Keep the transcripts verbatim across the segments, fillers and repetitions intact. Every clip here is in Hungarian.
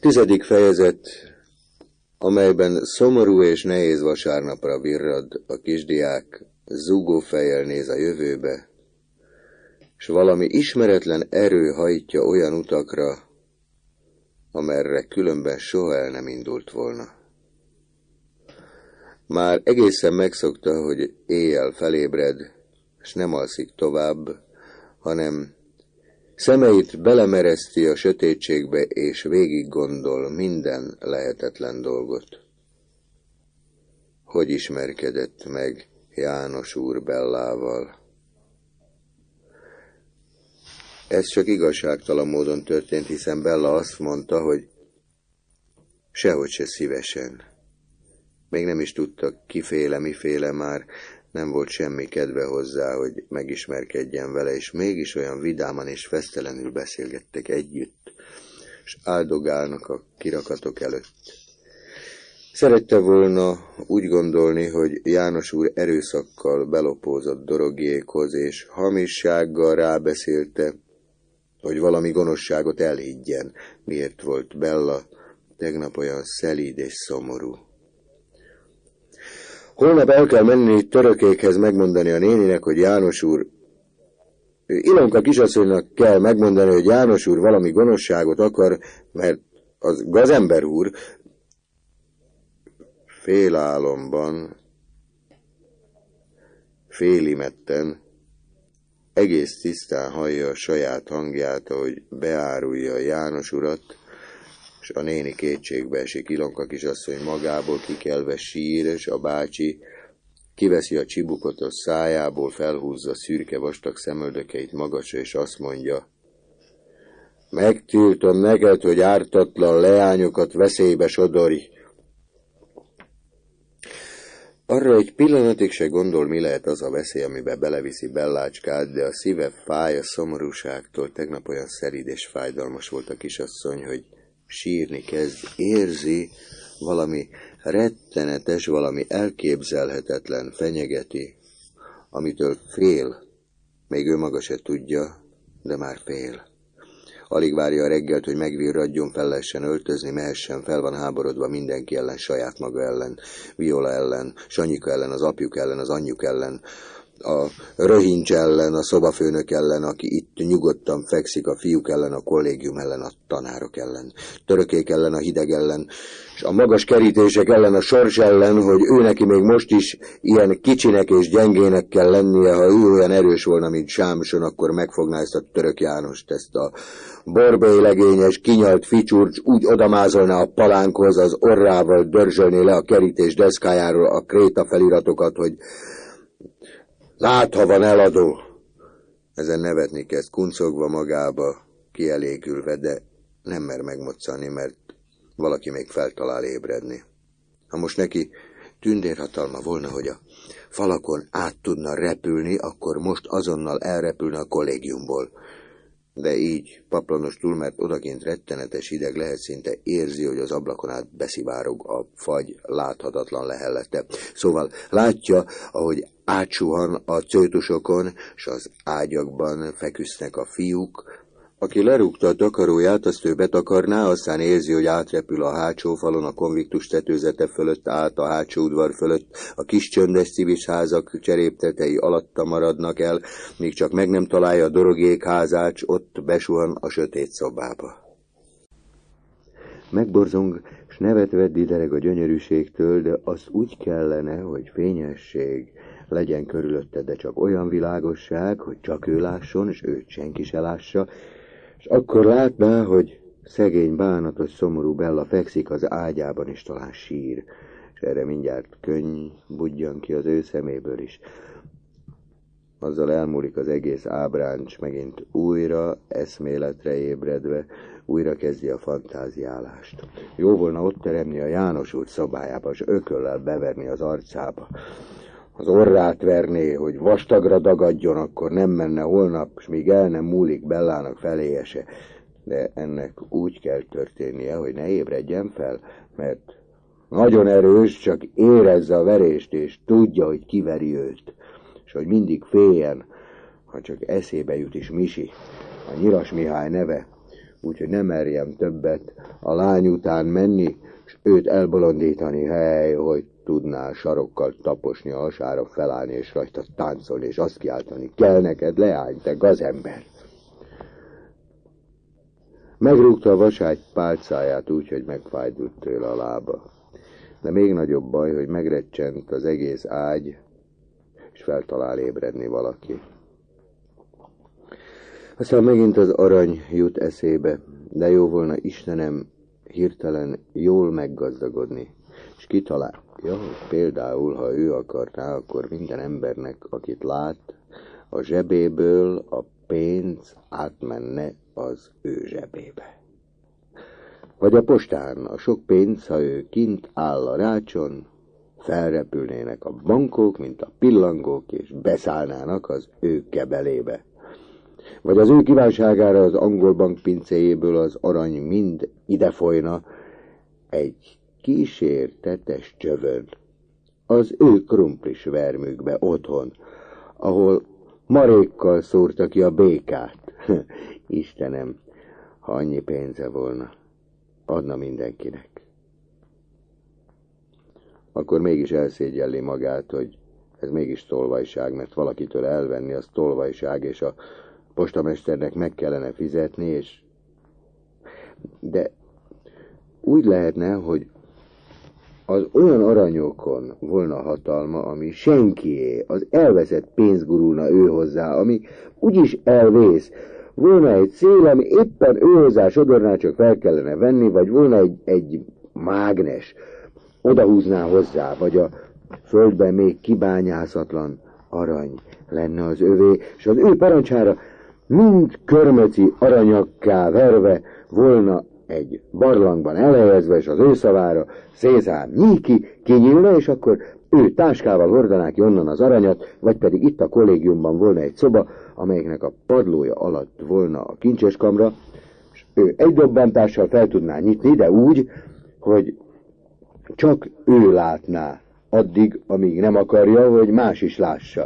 Tizedik fejezet, amelyben szomorú és nehéz vasárnapra virrad a kisdiák, zúgó fejjel néz a jövőbe, s valami ismeretlen erő hajtja olyan utakra, amerre különben soha el nem indult volna. Már egészen megszokta, hogy éjjel felébred, s nem alszik tovább, hanem szemeit belemereszti a sötétségbe, és végig gondol minden lehetetlen dolgot. Hogy ismerkedett meg János úr Bellával? Ez csak igazságtalan módon történt, hiszen Bella azt mondta, hogy sehogy se szívesen. Még nem is tudta, kiféle, miféle, már nem volt semmi kedve hozzá, hogy megismerkedjen vele, és mégis olyan vidáman és fesztelenül beszélgettek együtt, és áldogálnak a kirakatok előtt. Szerette volna úgy gondolni, hogy János úr erőszakkal belopózott Dorogiékhoz, és hamissággal rábeszélte, hogy valami gonoszságot elhiggyen, miért volt Bella tegnap olyan szelíd és szomorú. Holnap el kell menni Törökékhez megmondani a néninek, hogy János úr... Ilonka kisasszonynak kell megmondani, hogy János úr valami gonoszságot akar, mert az gazember úr félálomban, félimetten, egész tisztán hallja a saját hangját, ahogy beárulja János urat, és a néni kétségbe esik. Ilonka kisasszony magából kikelve sír, és a bácsi kiveszi a csibukot a szájából, felhúzza szürke vastag szemöldökeit magasra, és azt mondja: megtiltom neked, hogy ártatlan leányokat veszélybe sodorj. Arra egy pillanatig se gondol, mi lehet az a veszély, amiben beleviszi Bellácskát, de a szíve fáj a szomorúságtól. Tegnap olyan szerid és fájdalmas volt a kisasszony, hogy sírni kezd. Érzi, valami rettenetes, valami elképzelhetetlen fenyegeti, amitől fél. Még ő maga se tudja, de már fél. Alig várja a reggelt, hogy megvirradjon, fel lehessen öltözni, mehessen, fel van háborodva mindenki ellen, saját maga ellen, Viola ellen, Sanyika ellen, az apjuk ellen, az anyjuk ellen, a röhincs ellen, a szobafőnök ellen, aki itt nyugodtan fekszik, a fiúk ellen, a kollégium ellen, a tanárok ellen, Törökék ellen, a hideg ellen, és a magas kerítések ellen, a sors ellen, hogy ő neki még most is ilyen kicsinek és gyengének kell lennie. Ha ő olyan erős volna, mint Sámson, akkor megfogná ezt a Török Jánost, ezt a borbélylegényes, kinyalt ficsúrt, úgy odamázolná a palánkhoz, az orrával dörzsölné le a kerítés deszkájáról a kréta feliratokat, hogy lát, ha van eladó. Ezen nevetni kezd, kuncogva magába, kielégülve, de nem mer megmoccani, mert valaki még feltalál ébredni. Ha most neki tündérhatalma volna, hogy a falakon át tudna repülni, akkor most azonnal elrepülne a kollégiumból. De így paplanostul, mert odakint rettenetes hideg lehet, szinte érzi, hogy az ablakon át beszivárog a fagy láthatatlan lehellete. Szóval látja, ahogy átsuhan a cőtusokon, s az ágyakban feküsznek a fiúk. Aki lerúgta a takaróját, azt ő betakarná, aztán érzi, hogy átrepül a hátsó falon, a konviktus tetőzete fölött, át a hátsó udvar fölött, a kis csöndes civis házak cseréptetei alatta maradnak el, míg csak meg nem találja a Dorogiék házát, s ott besuhan a sötét szobába. Megborzong, s nevetve didereg a gyönyörűségtől, de azt úgy kellene, hogy fényesség legyen körülötte, de csak olyan világosság, hogy csak ő lásson, és őt senki se lássa, és akkor látná, hogy szegény, bánatos, szomorú Bella fekszik az ágyában, és talán sír, és erre mindjárt könny budjan ki az ő szeméből is. Azzal elmúlik az egész ábráncs, megint újra eszméletre ébredve, újra kezdi a fantáziálást. Jó volna ott teremni a János úr szobájába, és ököllel beverni az arcába. Az orrát verné, hogy vastagra dagadjon, akkor nem menne holnap, s míg el nem múlik Bellának feléje se. De ennek úgy kell történnie, hogy ne ébredjen fel, mert nagyon erős, csak érezze a verést, és tudja, hogy kiveri őt, és hogy mindig féljen, ha csak eszébe jut is Misi, a Nyilas Mihály neve, úgyhogy nem merjem többet a lány után menni, és őt elbolondítani, hely, hogy tudná sarokkal taposni a hasára, felállni és rajta táncolni, és azt kiáltani, kell neked, leány, te gazember. Megrúgta a vaságy pálcáját úgy, hogy megfájdult tőle a lába. De még nagyobb baj, hogy megrecsent az egész ágy, és feltalál ébredni valaki. Aztán megint az arany jut eszébe, de jó volna, Istenem, hirtelen jól meggazdagodni. És kitalálja, hogy például, ha ő akarná, akkor minden embernek, akit lát, a zsebéből a pénz átmenne az ő zsebébe. Vagy a postán a sok pénz, ha ő kint áll a rácson, felrepülnének a bankok, mint a pillangók, és beszállnának az ő kebelébe. Vagy az ő kívánságára az angol bank pincéjéből az arany mind ide folyna egy kísértetes csövön, az ő krumplis vermükbe otthon, ahol marékkal szórta ki a békát. Istenem, ha annyi pénze volna, adna mindenkinek. Akkor mégis elszégyelli magát, hogy ez mégis tolvajság, mert valakitől elvenni az tolvajság, és a postamesternek meg kellene fizetni, és... De úgy lehetne, hogy az olyan aranyokon volna hatalma, ami senkié, az elveszett pénz gurulna ő hozzá, ami úgyis elvész. Volna egy szél, ami éppen ő hozzá sodorná, csak fel kellene venni, vagy volna egy, egy mágnes, odahúzná hozzá, vagy a földben még kibányászatlan arany lenne az övé, és az ő parancsára mind körmöci aranyakká verve volna egy barlangban elhelyezve, és az ő szavára Szézár nyíki kinyílna, és akkor ő táskával hordanák onnan az aranyat, vagy pedig itt a kollégiumban volna egy szoba, amelyiknek a padlója alatt volna a kincseskamra, és ő egy dobbantással fel tudná nyitni, de úgy, hogy csak ő látná addig, amíg nem akarja, hogy más is lássa.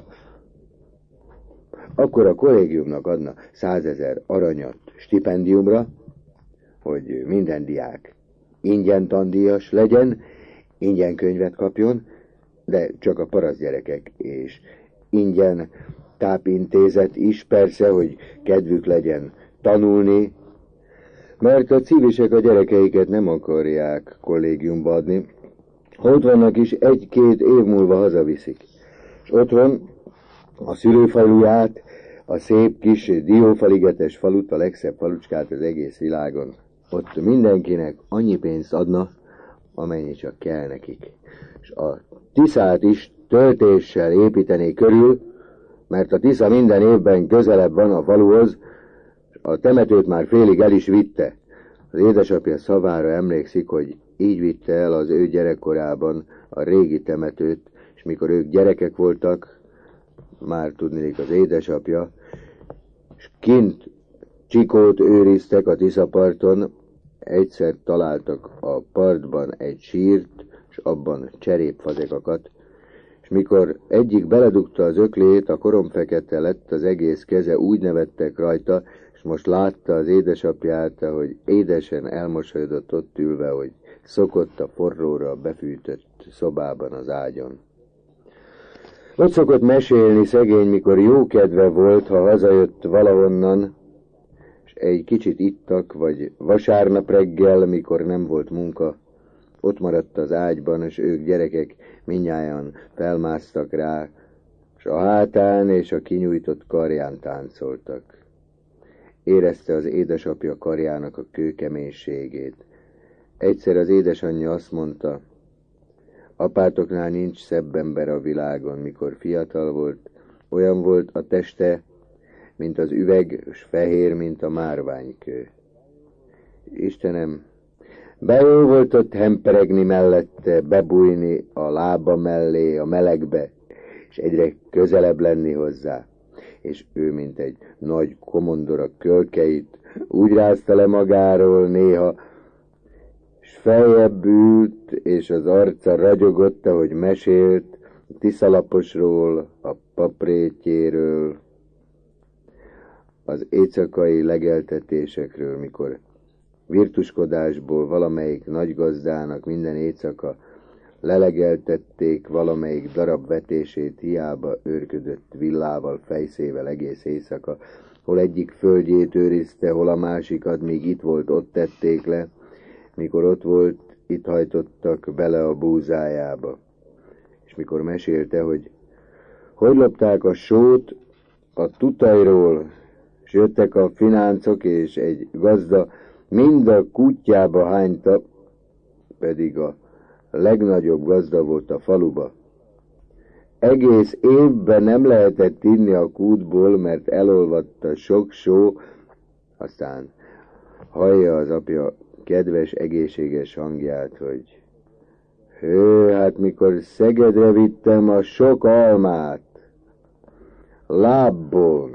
Akkor a kollégiumnak adna százezer aranyat stipendiumra, hogy minden diák ingyen tandíjas legyen, ingyen könyvet kapjon, de csak a parasztgyerekek, és ingyen tápintézet is, persze, hogy kedvük legyen tanulni, mert a civisek a gyerekeiket nem akarják kollégiumba adni. Ha ott vannak is, egy-két év múlva hazaviszik. És otthon a szülőfaluját, a szép kis diófaligetes falut, a legszebb falucskát az egész világon, ott mindenkinek annyi pénzt adna, amennyi csak kell nekik. És a Tiszát is töltéssel építené körül, mert a Tisza minden évben közelebb van a faluhoz, a temetőt már félig el is vitte. Az édesapja szavára emlékszik, hogy így vitte el az ő gyerekkorában a régi temetőt, és mikor ők gyerekek voltak, már tudnék az édesapja, és kint csikót őriztek a Tiszaparton, egyszer találtak a partban egy sírt, és abban cserépfazekakat, és mikor egyik beledugta az öklét, a koromfekete lett az egész keze, úgy nevettek rajta, és most látta az édesapját, hogy édesen elmosolyodott ott ülve, hogy szokott a forróra befűtött szobában az ágyon. Ott szokott mesélni szegény, mikor jó kedve volt, ha hazajött valahonnan, és egy kicsit ittak, vagy vasárnap reggel, mikor nem volt munka, ott maradt az ágyban, és ők gyerekek mindnyájan felmásztak rá, és a hátán és a kinyújtott karján táncoltak. Érezte az édesapja karjának a kőkeménységét. Egyszer az édesanyja azt mondta, apátoknál nincs szebb ember a világon, mikor fiatal volt, olyan volt a teste, mint az üveg, s fehér, mint a márványkő. Istenem, be jó volt ott hemperegni mellette, bebújni a lába mellé, a melegbe, és egyre közelebb lenni hozzá. És ő, mint egy nagy komondor a kölkeit, úgy rázta le magáról néha, és feljebb ült, és az arca ragyogott, ahogy mesélt a Tiszalaposról, a paprétjéről, az éjszakai legeltetésekről, mikor virtuskodásból valamelyik nagygazdának minden éjszaka lelegeltették valamelyik darab vetését, hiába őrködött villával, fejszével egész éjszaka, hol egyik földjét őrizte, hol a másikat, míg itt volt, ott tették le, mikor ott volt, itt hajtottak bele a búzájába. És mikor mesélte, hogy hogy lopták a sót a tutajról, s jöttek a fináncok, és egy gazda mind a kutyába hányta, pedig a legnagyobb gazda volt a faluba. Egész évben nem lehetett inni a kútból, mert elolvadt a sok só, aztán hallja az apja kedves, egészséges hangját, hogy hő, hát mikor Szegedre vittem a sok almát, lábbon.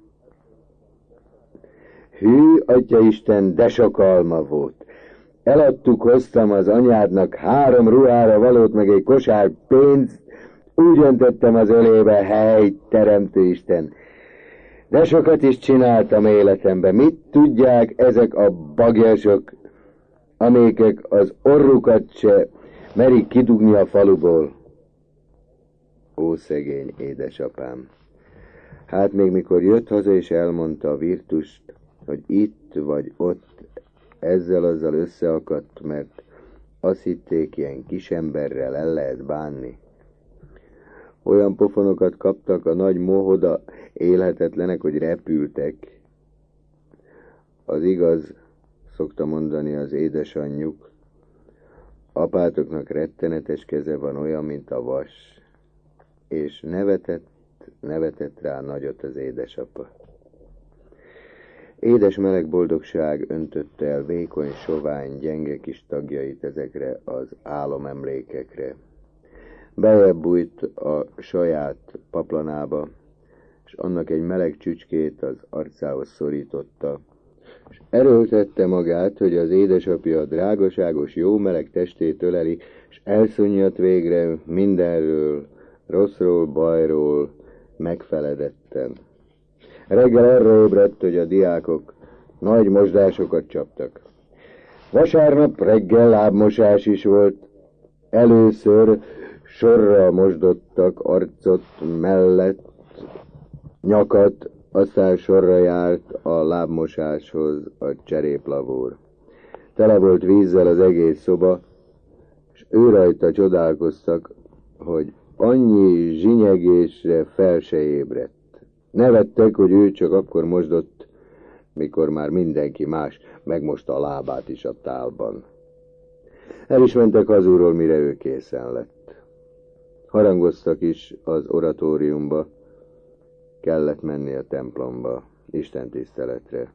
Hű, atyaisten, de sok alma volt. Eladtuk, hoztam az anyádnak három ruhára valót, meg egy kosár pénzt, úgy öntöttem az ölébe, hely, teremtő Isten. De sokat is csináltam életemben. Mit tudják ezek a bagyasok, amékek az orrukat se merik kidugni a faluból? Ó, szegény édesapám! Hát még mikor jött haza és elmondta a virtust, hogy itt vagy ott ezzel-azzal összeakadt, mert azt hitték, ilyen kisemberrel el lehet bánni. Olyan pofonokat kaptak a nagy mohoda élhetetlenek, hogy repültek. Az igaz, szokta mondani az édesanyjuk, apátoknak rettenetes keze van, olyan, mint a vas, és nevetett, nevetett rá nagyot az édesapa. Édes meleg boldogság öntötte el vékony, sovány, gyenge kis tagjait ezekre az álomemlékekre. Bejebb bújt a saját paplanába, és annak egy meleg csücskét az arcához szorította, és erőltette magát, hogy az édesapja a drágaságos, jó meleg testét öleli, és elszunnyat végre mindenről, rosszról, bajról, megfeledetten. Reggel arra ébredt, hogy a diákok nagy mosdásokat csaptak. Vasárnap reggel lábmosás is volt. Először sorra mosdottak arcot, mellett, nyakat, aztán sorra járt a lábmosáshoz a cseréplavór. Tele volt vízzel az egész szoba, és ő rajta csodálkoztak, hogy annyi zsinyegésre fel se ébredt. Nevettek, hogy ő csak akkor mosdott, mikor már mindenki más megmosta a lábát is a tálban. El is mentek hazúról, mire ő készen lett. Harangoztak is az oratóriumba, kellett menni a templomba, Isten tiszteletre.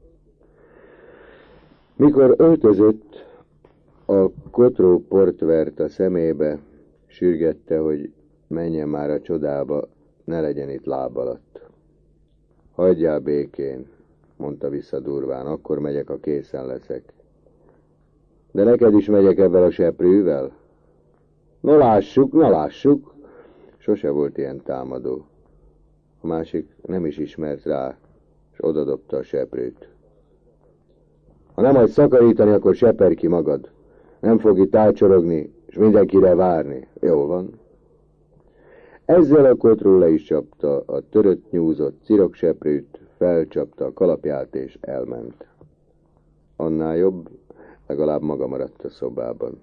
Mikor öltözött, a kotró port vert a szemébe, sürgette, hogy menjen már a csodába, ne legyen itt láb alatt. Hagyjál békén, mondta vissza durván, akkor megyek, ha készen leszek. De neked is megyek ebben a seprűvel? Na lássuk, na lássuk! Sose volt ilyen támadó. A másik nem is ismert rá, és odadobta a seprűt. Ha nem hagysz szakarítani, akkor seperj ki magad. Nem fog itt ácsorogni, és mindenkire várni. Jól van. Ezzel a kotról le is csapta a törött nyúzott cirokseprűt, felcsapta a kalapját és elment. Annál jobb, legalább maga maradt a szobában.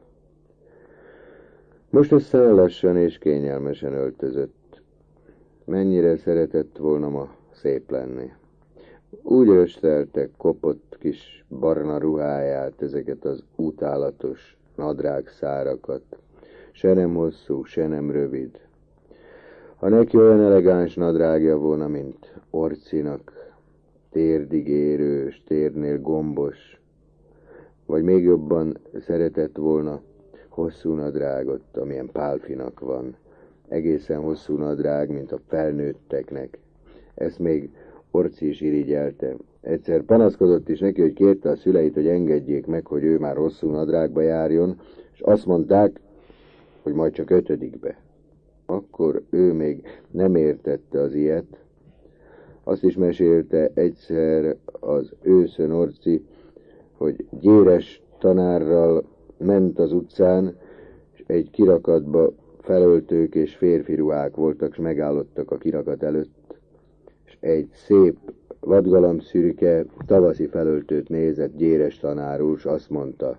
Most aztán lassan és kényelmesen öltözött. Mennyire szeretett volna ma szép lenni. Úgy röstelte kopott kis barna ruháját, ezeket az utálatos nadrág szárakat, se nem hosszú, se nem rövid. Ha neki olyan elegáns nadrágja volna, mint Orcinak, térdig érő, és térnél gombos, vagy még jobban szeretett volna hosszú nadrágot, amilyen Pálfinak van, egészen hosszú nadrág, mint a felnőtteknek. Ezt még Orci is irigyelte. Egyszer panaszkodott is neki, hogy kérte a szüleit, hogy engedjék meg, hogy ő már hosszú nadrágba járjon, és azt mondták, hogy majd csak ötödikbe. Akkor ő még nem értette az ilyet. Azt is mesélte egyszer az őszön Orci, hogy Gyéres tanárral ment az utcán, és egy kirakatba felöltők és férfi ruhák voltak, s megállottak a kirakat előtt, és egy szép vadgalambszürke tavaszi felöltőt nézett Gyéres tanárul, s azt mondta: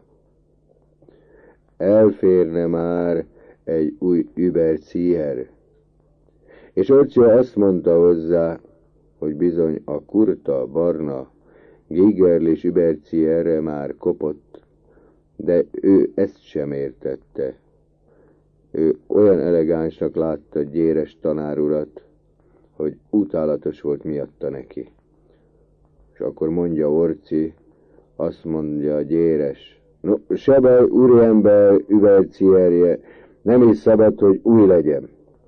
elférne már egy új übercíher. És Orcia azt mondta hozzá, hogy bizony a kurta, barna, gigerlis übercíherre már kopott, de ő ezt sem értette. Ő olyan elegánsnak látta Gyéres tanárurat, hogy utálatos volt miatta neki. És akkor mondja Orci, azt mondja Gyéres: no, se baj, úriember übercíherje, nem is szabad, hogy új legyen.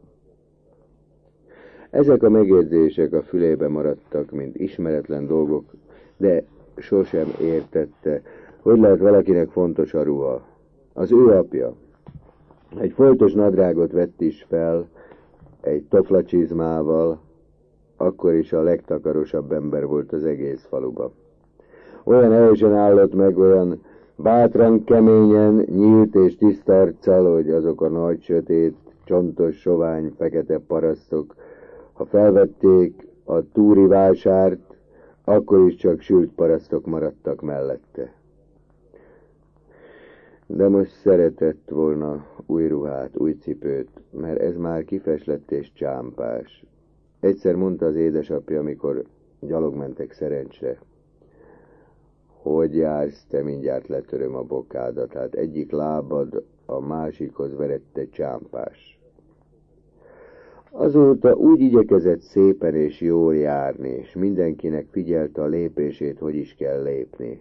Ezek a megjegyzések a fülébe maradtak, mint ismeretlen dolgok, de sosem értette, hogy lehet valakinek fontos a ruha. Az ő apja egy foltos nadrágot vett is fel, egy toflacsizmával, akkor is a legtakarosabb ember volt az egész faluban. Olyan erősen állott meg, olyan bátran, keményen, nyílt és tiszta arccal, hogy azok a nagy, sötét, csontos, sovány, fekete parasztok, ha felvették a túri vásárt, akkor is csak sült parasztok maradtak mellette. De most szeretett volna új ruhát, új cipőt, mert ez már kifeslett és csámpás. Egyszer mondta az édesapja, amikor gyalog mentek szerencsre: hogy jársz, te, mindjárt letöröm a bokádat, hát egyik lábad a másikhoz verette csámpás. Azóta úgy igyekezett szépen és jól járni, és mindenkinek figyelte a lépését, hogy is kell lépni.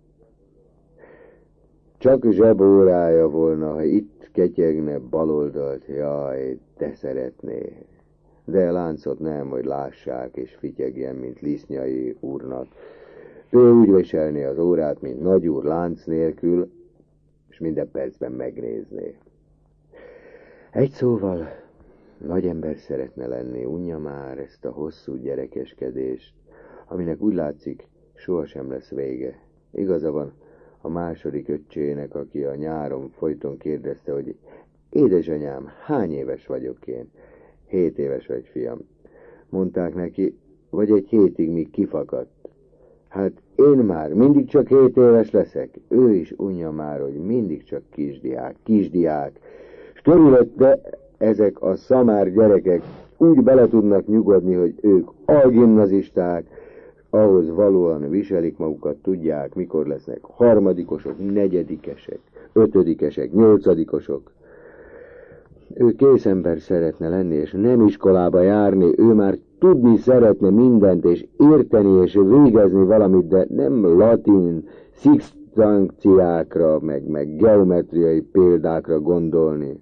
Csak zsebórája volna, ha itt ketyegne baloldalt, jaj, de szeretné. De láncot nem, hogy lássák és fityegjen, mint Lisznyai úrnak. Ő úgy viselné az órát, mint nagyúr lánc nélkül, és minden percben megnézné. Egy szóval, nagy ember szeretne lenni, unja már ezt a hosszú gyerekeskedést, aminek úgy látszik, sohasem lesz vége. Igaza van a második öccsének, aki a nyáron folyton kérdezte, hogy édesanyám, hány éves vagyok én? Hét éves vagy, fiam. Mondták neki, vagy egy hétig, míg kifakadt. Hát én már mindig csak hét éves leszek. Ő is unja már, hogy mindig csak kisdiák, kisdiák. És körülötte ezek a szamár gyerekek úgy bele tudnak nyugodni, hogy ők algimnazisták, ahhoz valóan viselik magukat, tudják, mikor lesznek harmadikosok, negyedikesek, ötödikesek, nyolcadikosok. Ő készember szeretne lenni, és nem iskolába járni, ő már tudni szeretne mindent, és érteni, és végezni valamit, de nem latin sziksztanciákra, meg, meg geometriai példákra gondolni.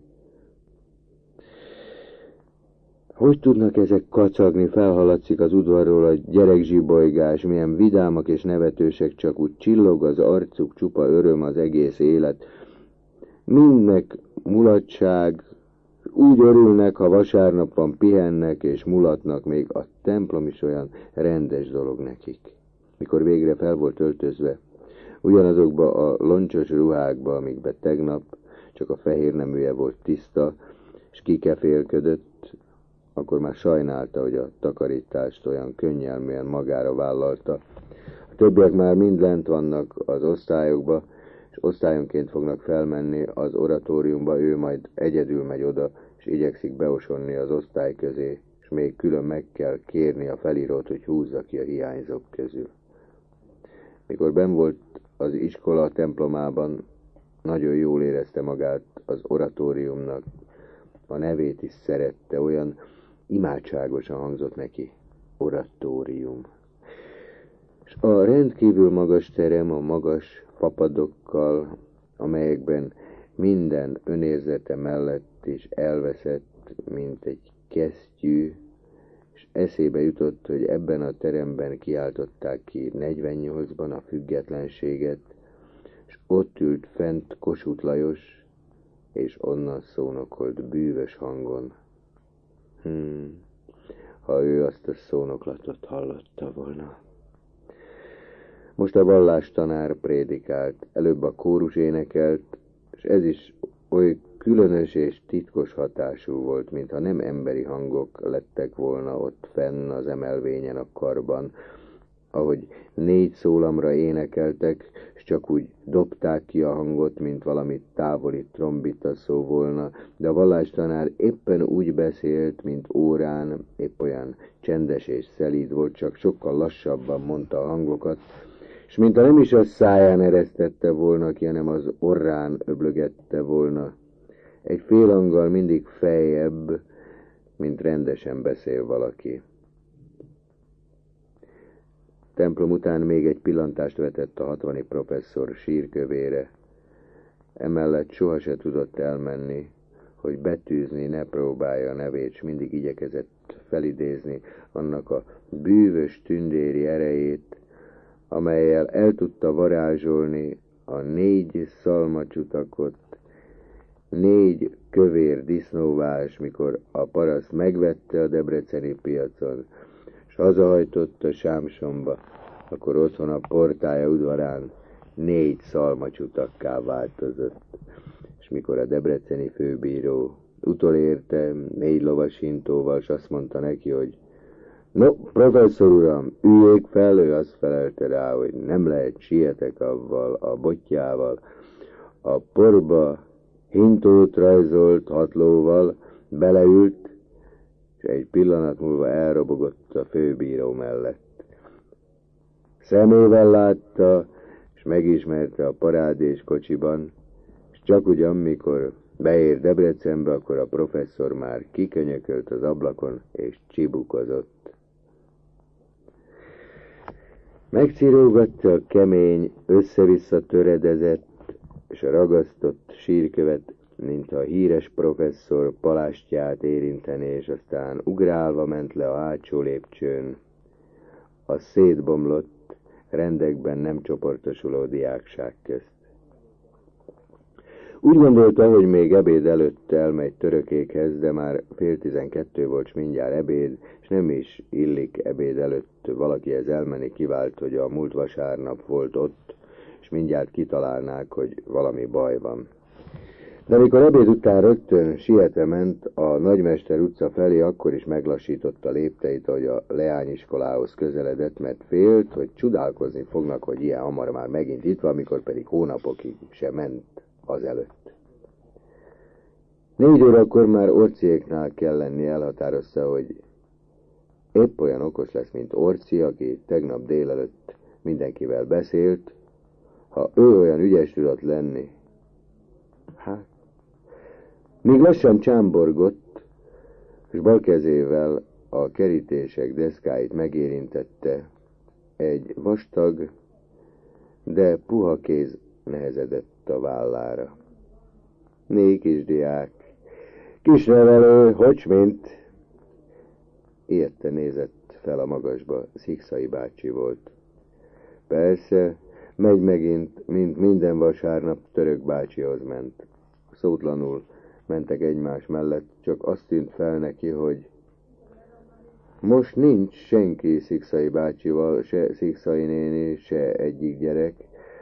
Hogy tudnak ezek kacagni, felhallatszik az udvarról a gyerekzsibolygás, milyen vidámak és nevetősek, csak úgy csillog az arcuk, csupa öröm az egész élet. Mindnek mulatság, úgy örülnek, ha vasárnap van, pihennek és mulatnak, még a templom is olyan rendes dolog nekik. Mikor végre fel volt öltözve, ugyanazokba a loncsos ruhákba, amikbe tegnap csak a fehér neműje volt tiszta, és kikefélködött, akkor már sajnálta, hogy a takarítást olyan könnyelműen magára vállalta. A többiek már mind lent vannak az osztályokba, és osztályonként fognak felmenni az oratóriumba, ő majd egyedül megy oda, és igyekszik beosonni az osztály közé, és még külön meg kell kérni a felírót, hogy húzza ki a hiányzók közül. Mikor benn volt az iskola templomában, nagyon jól érezte magát az oratóriumnak, a nevét is szerette, olyan imádságosan hangzott neki, oratórium. És a rendkívül magas terem a magas papadokkal, amelyekben minden önérzete mellett is elveszett, mint egy kesztyű, és eszébe jutott, hogy ebben a teremben kiáltották ki negyvennyolcban a függetlenséget, és ott ült fent Kossuth Lajos, és onnan szónokolt bűvös hangon: Hmm, ha ő azt a szónoklatot hallotta volna. Most a vallástanár prédikált, előbb a kórus énekelt, és ez is oly különös és titkos hatású volt, mintha nem emberi hangok lettek volna ott fenn az emelvényen a karban, ahogy négy szólamra énekeltek, és csak úgy dobták ki a hangot, mint valami távoli trombita szó volna, de a vallástanár éppen úgy beszélt, mint órán, épp olyan csendes és szelíd volt, csak sokkal lassabban mondta a hangokat, és mintha nem is a száján eresztette volna ki, hanem az orrán öblögette volna, egy félhanggal mindig feljebb, mint rendesen beszél valaki. Templom után még egy pillantást vetett a hatvani professzor sírkövére. Emellett soha se tudott elmenni, hogy betűzni ne próbálja a nevét, s mindig igyekezett felidézni annak a bűvös tündéri erejét, amellyel el tudta varázsolni a négy szalmacsutakot, négy kövér disznóvás, mikor a paraszt megvette a debreceni piacon, és hazahajtotta Sámsonba, akkor otthon a portája udvarán négy szalmacsutakká változott. És mikor a debreceni főbíró utolérte négy lovashintóval, és azt mondta neki, hogy no, professzor uram, üljék fel, ő azt felelte rá, hogy nem lehet, sietek avval, a botjával. A porba hintót rajzolt hatlóval, beleült, és egy pillanat múlva elrobogott a főbíró mellett. Szemével látta, és megismerte a parádés kocsiban, és csak ugyan, mikor beér Debrecenbe, akkor a professzor már kikönyökölt az ablakon, és csibukozott. Megcirógatta a kemény, össze-vissza töredezett, és a ragasztott sírkövet, mint a híres professzor palástját érinteni, és aztán ugrálva ment le a hátsó lépcsőn, a szétbomlott, rendekben nem csoportosuló diákság közt. Úgy gondolta, hogy még ebéd előtt elmegy törökékhez, de már fél tizenkettő volt, s mindjárt ebéd, és nem is illik ebéd előtt valakihez elmenni, kivált, hogy a múlt vasárnap volt ott, és mindjárt kitalálnák, hogy valami baj van. De amikor ebéd után rögtön sietve ment a Nagymester utca felé, akkor is meglassította lépteit, hogy a leányiskolához közeledett, mert félt, hogy csodálkozni fognak, hogy ilyen hamar már megint itt van, amikor pedig hónapokig se ment azelőtt. Négy órakor már Orciéknál kell lenni, elhatározta, hogy épp olyan okos lesz, mint Orci, aki tegnap délelőtt mindenkivel beszélt, ha ő olyan ügyes tudott lenni. Hát, még lassan csámborgott, és bal kezével a kerítések deszkáit megérintette, egy vastag, de puha kéz nehezedett a vállára. Né, kisdiák, kisnevelő, hogy mint? Ilyette nézett fel a magasba, Szikszai bácsi volt. Persze, megy megint, mint minden vasárnap Török bácsihoz ment. Szótlanul mentek egymás mellett, csak azt tűnt fel neki, hogy most nincs senki Szikszai bácsival, se Szikszai néni, se egyik gyerek.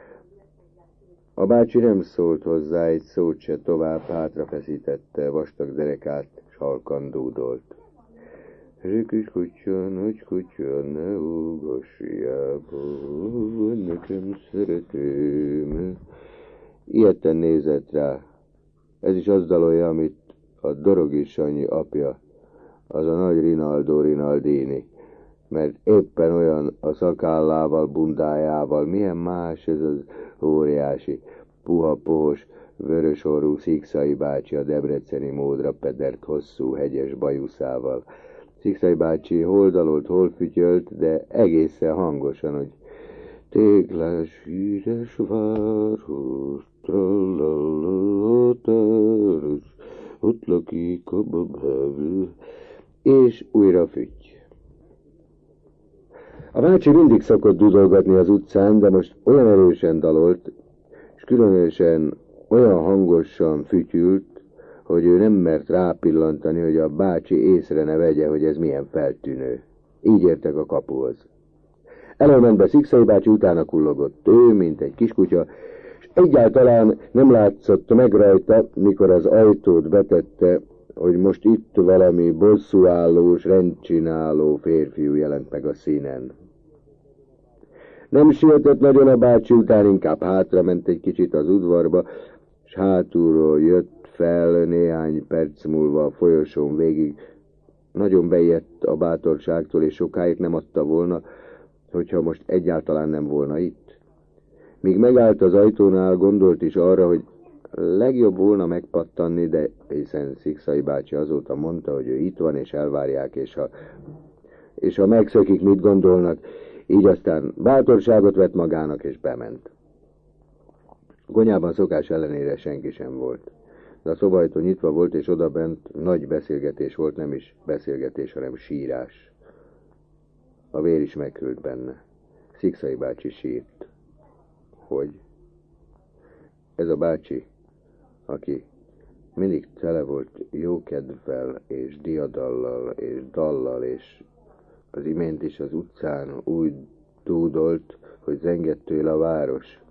A bácsi nem szólt hozzá egy szót se tovább, hátrafeszítette vastag derekát, s halkan dúdolt. Rökös kutya, nagy kutya, ne ugass hiába, nekem szeretőm. Ilyetten nézett rá. Ez is az dalolja, amit a Dorogi Sanyi apja, az a nagy Rinaldo Rinaldini, mert éppen olyan a szakállával, bundájával, milyen más ez az óriási, puha, pohos, vörösorú Szikszai bácsi a debreceni módra pedert hosszú, hegyes bajuszával. Szikszai bácsi hol dalolt, hol fütyölt, de egészen hangosan, hogy téglás híres város, trallalalatárus, ott lakik a babhevő, és újra füty. A bácsi mindig szokott dudolgatni az utcán, de most olyan erősen dalolt, és különösen olyan hangosan fütyült, hogy ő nem mert rápillantani, hogy a bácsi észre ne vegye, hogy ez milyen feltűnő. Így értek a kapuhoz. Elment be Szikszai bácsi, utána kullogott ő, mint egy kiskutya, és egyáltalán nem látszott meg rajta, mikor az ajtót betette, hogy most itt valami bosszúállós, rendcsináló férfiú jelent meg a színen. Nem sietett nagyon a bácsi után, inkább hátra ment egy kicsit az udvarba, és hátulról jött fel néhány perc múlva a folyosón végig. Nagyon beijedt a bátorságtól, és sokáig nem adta volna, hogyha most egyáltalán nem volna itt. Míg megállt az ajtónál, gondolt is arra, hogy legjobb volna megpattanni, de hiszen Szikszai bácsi azóta mondta, hogy ő itt van, és elvárják, és ha, és ha megszökik, mit gondolnak, így aztán bátorságot vett magának, és bement. Gonyában szokás ellenére senki sem volt. De a szobajtó nyitva volt, és odabent nagy beszélgetés volt, nem is beszélgetés, hanem sírás. A vér is meghűlt benne. Szikszai bácsi sírt. Hogy? Ez a bácsi, aki mindig tele volt jókedvvel, és diadallal, és dallal, és az imént is az utcán úgy dúdolt, hogy zengett tőle a város.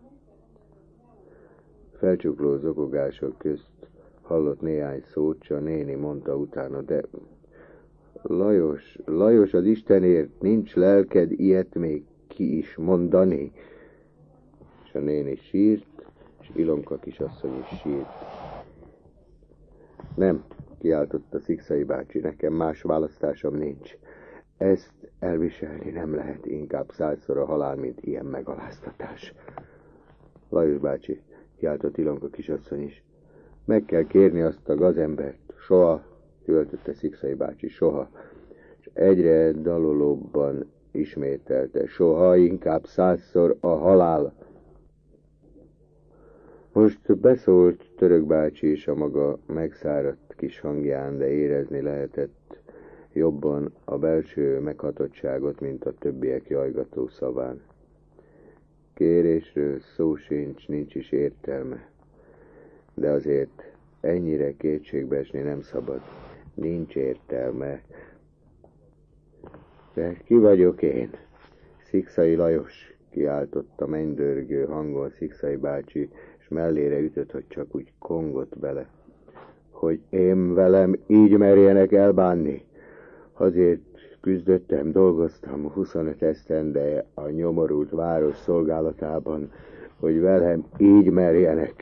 Felcsukló zokogások közt hallott néhány szót, s a néni mondta utána, de Lajos, Lajos, az Istenért, nincs lelked ilyet még ki is mondani? És a néni sírt, és Ilonka kisasszony is sírt. Nem, kiáltotta Szikszai bácsi, nekem más választásom nincs. Ezt elviselni nem lehet, inkább százszor a halál, mint ilyen megaláztatás. Lajos bácsi, kiáltott Ilonka kisasszony is. Meg kell kérni azt a gazembert. Soha, töltötte Szikszai bácsi, soha. És egyre dalolóbban ismételte, soha, inkább százszor a halál. Most beszólt Török bácsi is a maga megszáradt kis hangján, de érezni lehetett jobban a belső meghatottságot, mint a többiek jajgató szaván. Kérésről szó sincs, nincs is értelme. De azért ennyire kétségbe esni nem szabad. Nincs értelme. De ki vagyok én? Szikszai Lajos, kiáltotta mennydörgő hangon Szikszai bácsi, és mellére ütött, hogy csak úgy kongott bele. Hogy én velem így merjenek elbánni. Azért küzdöttem, dolgoztam huszonöt esztende a nyomorult város szolgálatában, hogy velem így merjenek.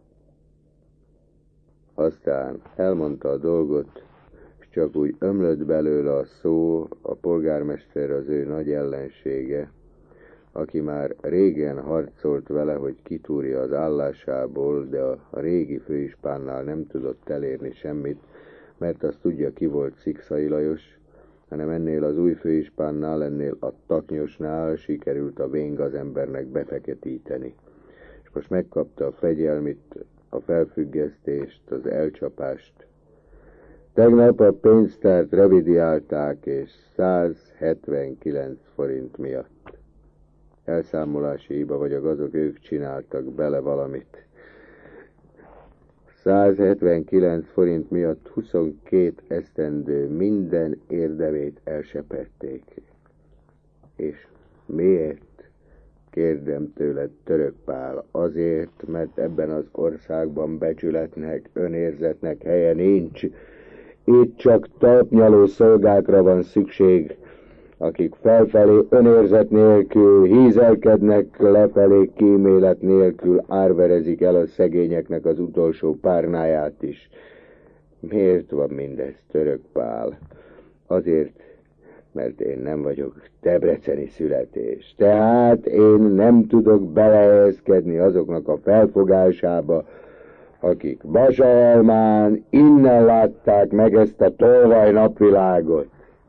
Aztán elmondta a dolgot, és csak úgy ömlött belőle a szó, a polgármester az ő nagy ellensége, aki már régen harcolt vele, hogy kitúrja az állásából, de a régi főispánnál nem tudott elérni semmit, mert azt tudja, ki volt Szikszai Lajos, hanem ennél az új főispánnál, ennél a taknyosnál sikerült a vén gazembernek befeketíteni. És most megkapta a fegyelmit, a felfüggesztést, az elcsapást. Tegnap a pénztárt revidiálták, és száz hetvenkilenc forint miatt. Elszámolási hiba, vagy a gazok ők csináltak bele valamit. száz hetvenkilenc forint miatt huszonkét esztendő minden érdemét elseperték. És miért? Kérdem tőled, Török Pál, azért, mert ebben az országban becsületnek, önérzetnek helye nincs. Itt csak talpnyaló szolgákra van szükség, akik felfelé önérzet nélkül hízelkednek, lefelé kímélet nélkül árverezik el a szegényeknek az utolsó párnáját is. Miért van mindez, Török Pál? Azért, mert én nem vagyok debreceni születés. Tehát én nem tudok belehelyezkedni azoknak a felfogásába, akik Basahalmán innen látták meg ezt a tolvaj napvilágot.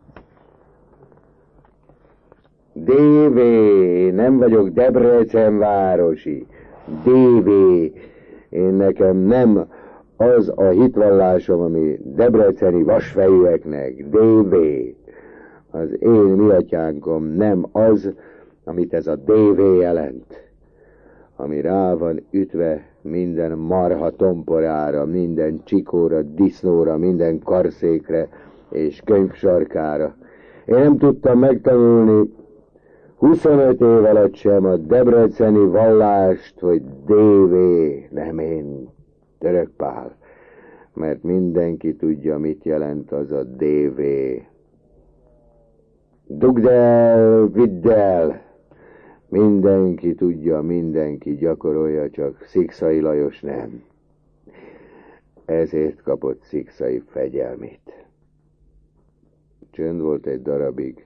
dé vé, nem vagyok Debrecen városi. dé vé, én nekem nem az a hitvallásom, ami debreceni vasfejűeknek. dé vé, az én mi atyánkom nem az, amit ez a dé vé jelent. ami rá van ütve minden marha tomporára, minden csikóra, disznóra, minden karszékre és könyvsarkára. Én nem tudtam megtanulni huszonöt év alatt sem a debreceni vallást, hogy dé vé, nem én, Török Pál, mert mindenki tudja, mit jelent az a dé vé. Dugd el, vidd el! Mindenki tudja, mindenki gyakorolja, csak Szikszay Lajos nem. Ezért kapott Szikszay fegyelmét. Csönd volt egy darabig.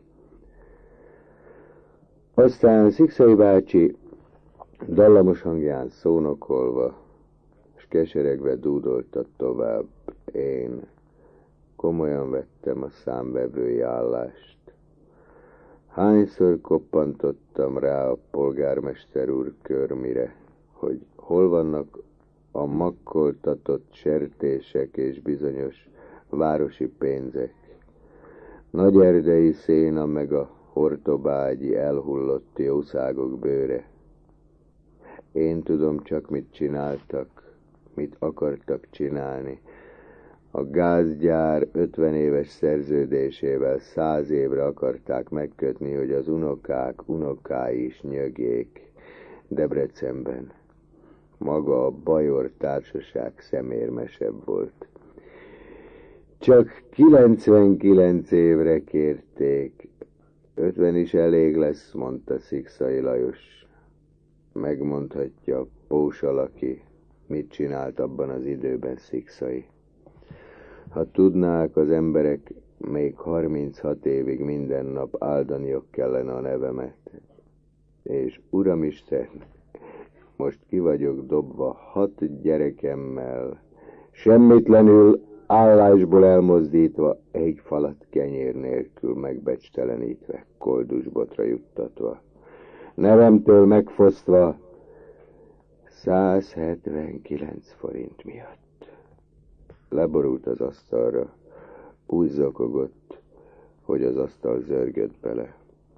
Aztán Szikszay bácsi dallamos hangján szónokolva, s keseregve dúdolta tovább. Én komolyan vettem a számvevői állást. Hányszor koppantottam rá a polgármester úr körmire, hogy hol vannak a makkoltatott sertések és bizonyos városi pénzek. Nagy erdei széna meg a hortobágyi elhullott jószágok bőre. Én tudom csak, mit csináltak, mit akartak csinálni. A gázgyár ötven éves szerződésével száz évre akarták megkötni, hogy az unokák unokái is nyögjék Debrecenben. Maga a Bajor társaság szemérmesebb volt. Csak kilencvenkilenc évre kérték. ötven is elég lesz, mondta Szikszay Lajos. Megmondhatja Pósalaki, mit csinált abban az időben Szikszay. Ha tudnák az emberek, még harminchat évig minden nap áldaniok kellene a nevemet. És Uramisten, most ki vagyok dobva hat gyerekemmel, semmitlenül állásból elmozdítva, egy falat kenyér nélkül megbecstelenítve, koldusbotra juttatva, nevemtől megfosztva száz hetvenkilenc forint miatt. Leborult az asztalra, úgy zokogott, hogy az asztal zörgött bele.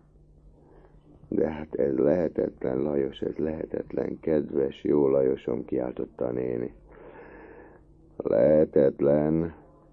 De hát ez lehetetlen, Lajos, ez lehetetlen, kedves, jó Lajosom, kiáltotta a néni. Lehetetlen.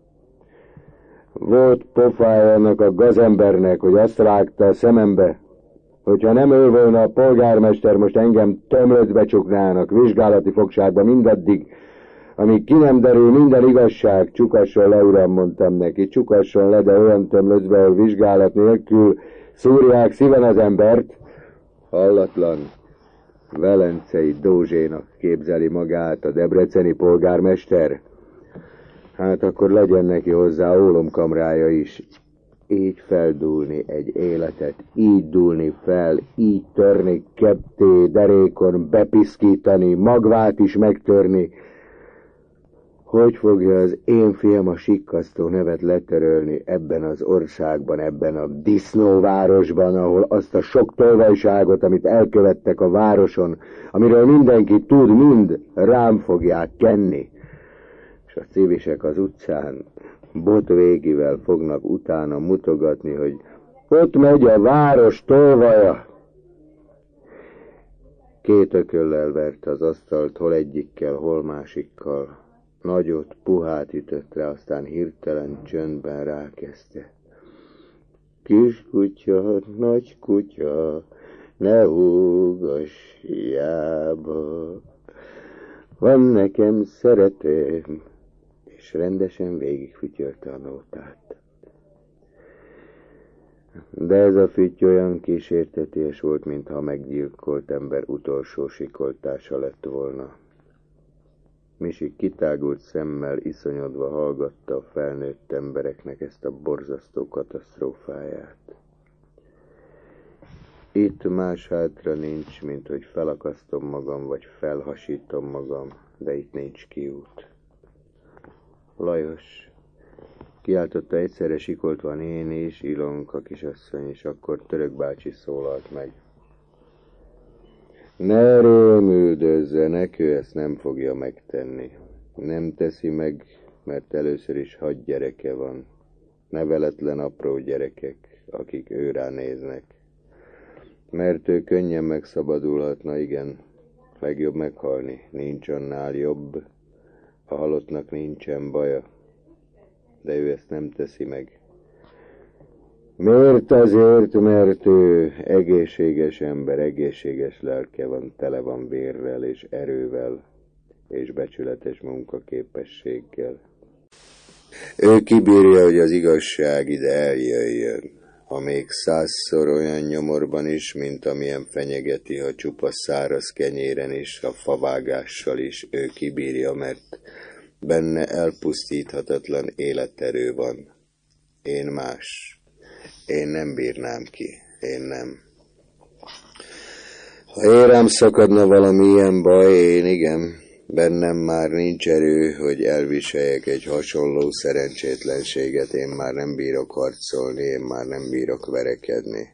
Volt pofája annak a gazembernek, hogy azt rágta a szemembe, hogyha nem ő volna a polgármester, most engem tömlöcbe csuknának, vizsgálati fogságba mindaddig, amíg ki nem derül minden igazság. Csukasson le, uram, mondtam neki, csukasson le, de olyan tömlöcbe, ahol vizsgálat nélkül szúrják szíven az embert. Hallatlan, Velencei Dózsénak képzeli magát a debreceni polgármester. Hát akkor legyen neki hozzá ólomkamrája is. Így feldúlni egy életet, így dúlni fel, így törni ketté, derékon bepiszkítani, magvát is megtörni. Hogy fogja az én fiam a sikkasztó nevet letörölni ebben az országban, ebben a disznóvárosban, ahol azt a sok tolvajságot, amit elkövettek a városon, amiről mindenki tud, mind rám fogják kenni. És a civisek az utcán botvégivel fognak utána mutogatni, hogy ott megy a város tolvaja. Két ököllel vert az asztalt, hol egyikkel, hol másikkal. Nagyot, puhát ütött rá, aztán hirtelen csöndben rákezdte. Kis kutya, nagy kutya, ne húgass hiába. Van nekem szeretőm, és rendesen végigfütyölte a nótát. De ez a fütty olyan kísérteties volt, mintha a meggyilkolt ember utolsó sikoltása lett volna. Misi kitágult szemmel iszonyodva hallgatta a felnőtt embereknek ezt a borzasztó katasztrófáját. Itt más hátra nincs, mint hogy felakasztom magam, vagy felhasítom magam, de itt nincs kiút. Lajos, kiáltotta egyszerre sikoltva a néni és Ilonka kisasszony, és akkor Török bácsi szólalt meg. Ne rémüldözzenek, ő ezt nem fogja megtenni. Nem teszi meg, mert először is hat gyereke van. Neveletlen apró gyerekek, akik őrá néznek. Mert ő könnyen megszabadulhatna, igen, Legjobb meghalni, nincs annál jobb. A halottnak nincsen baja, de ő ezt nem teszi meg. Miért? Azért, mert ő egészséges ember, egészséges lelke van, tele van vérrel és erővel, és becsületes munkaképességgel. Ő kibírja, hogy az igazság ide eljöjjön, ha még százszor olyan nyomorban is, mint amilyen fenyegeti, ha csupa száraz kenyéren is, a favágással is, ő kibírja, mert benne elpusztíthatatlan életerő van. Én más. Én nem bírnám ki. Én nem. Ha én rám szakadna valami ilyen baj, én igen, bennem már nincs erő, hogy elviseljek egy hasonló szerencsétlenséget. Én már nem bírok harcolni, én már nem bírok verekedni.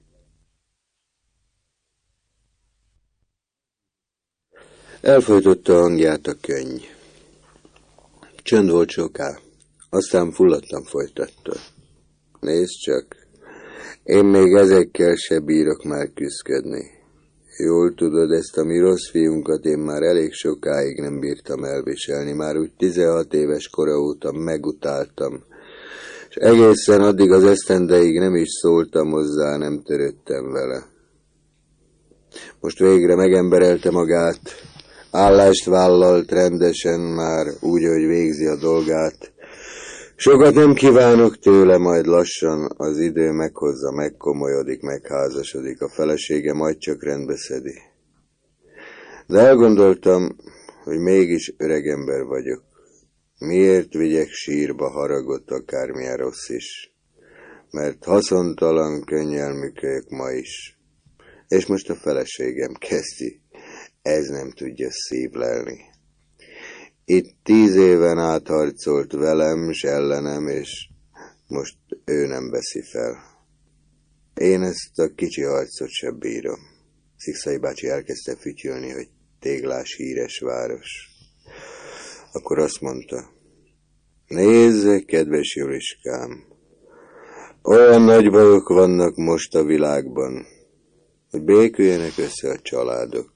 Elfojtotta hangját a könny. Csönd volt soká, aztán fulladtan folytatta. Nézd csak, én még ezekkel se bírok már küszködni. Jól tudod, ezt a mi rossz fiunkat én már elég sokáig nem bírtam elviselni, már úgy tizenhat éves kora óta megutáltam, és egészen addig az esztendeig nem is szóltam hozzá, nem törődtem vele. Most végre megemberelte magát, állást vállalt rendesen már, úgy, hogy végzi a dolgát. Sokat nem kívánok tőle, majd lassan az idő meghozza, megkomolyodik, megházasodik, a felesége majd csak rendbe szedi. De elgondoltam, hogy mégis öreg ember vagyok. Miért vigyek sírba haragot, akármilyen rossz is? Mert haszontalan, könnyelműkölyök ma is. És most a feleségem kezdi. Ez nem tudja szívlelni. Itt tíz éven át harcolt velem, s ellenem, és most ő nem veszi fel. Én ezt a kicsi harcot sem bírom. Szikszai bácsi elkezdte fütyülni, hogy téglás híres város. Akkor azt mondta, nézze, kedves Juliskám, olyan nagy bajok vannak most a világban, hogy béküljenek össze a családok.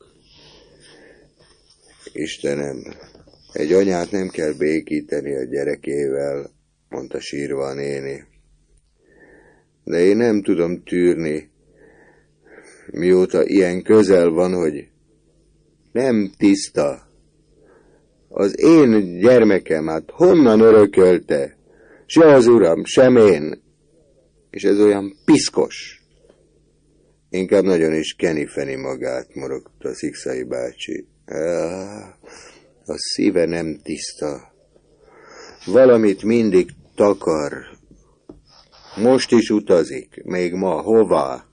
Istenem, egy anyát nem kell békíteni a gyerekével, mondta sírva a néni. De én nem tudom tűrni, mióta ilyen közel van, hogy nem tiszta. Az én gyermekem, hát honnan örökölte? Se az uram, sem én. És ez olyan piszkos. Inkább nagyon is kenifeni magát, morogta Szikszai bácsi. A szíve nem tiszta. Valamit mindig takar. Most is utazik, még ma hová?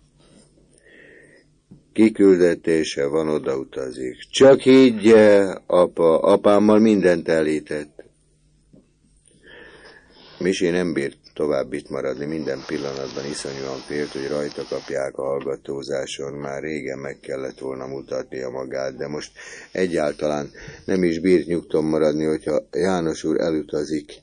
Kiküldetése van, oda utazik. Csak higgye, apa, apámmal mindent elhitett. Misi nem bírt tovább itt maradni, minden pillanatban iszonyúan félt, hogy rajta kapják a hallgatózáson, már régen meg kellett volna mutatnia magát, de most egyáltalán nem is bírt nyugton maradni, hogyha János úr elutazik.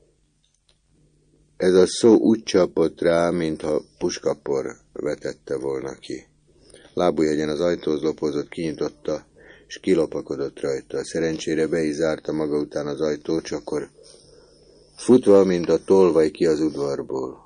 Ez a szó úgy csapott rá, mintha puskapor vetette volna ki. Lábujjegyen az ajtóhoz lopozott, kinyitotta, és kilopakodott rajta. Szerencsére be is zárta maga után az ajtót, csak akkor futva, mint a tolvaj ki az udvarból.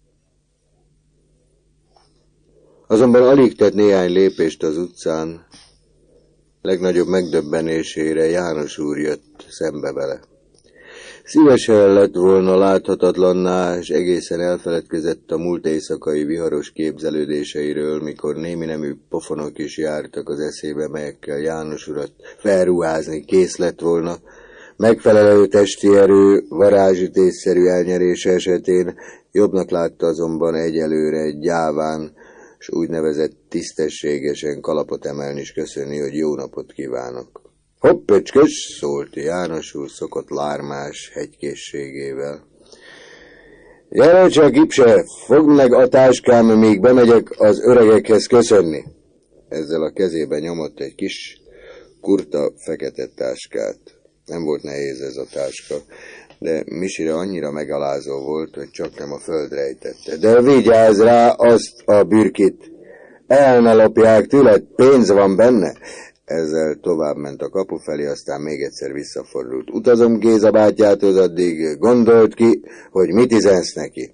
Azonban alig tett néhány lépést az utcán, legnagyobb megdöbbenésére János úr jött szembe vele. Szívesen lett volna láthatatlanná, és egészen elfeledkezett a múlt éjszakai viharos képzelődéseiről, mikor némi nemű pofonok is jártak az eszébe, melyekkel János urat felruházni kész lett volna, megfelelő testi erő, varázsütésszerű elnyerése esetén. Jobbnak látta azonban egyelőre gyáván, s úgynevezett tisztességesen kalapot emelni és köszönni, hogy jó napot kívánok. Hopp, pöcskös, szólt János úr szokott lármás hegykészségével. Gyere csak, Ipse, fogd meg a táskám, míg bemegyek az öregekhez köszönni. Ezzel a kezébe nyomott egy kis, kurta, fekete táskát. Nem volt nehéz ez a táska, de Misire annyira megalázó volt, hogy csak nem a földre ejtette. De vigyázz rá azt a bürkit, el ne lopják tőled, pénz van benne. Ezzel tovább ment a kapu felé, aztán még egyszer visszafordult. Utazom Géza bátyjához, addig gondolt ki, hogy mit üzensz neki.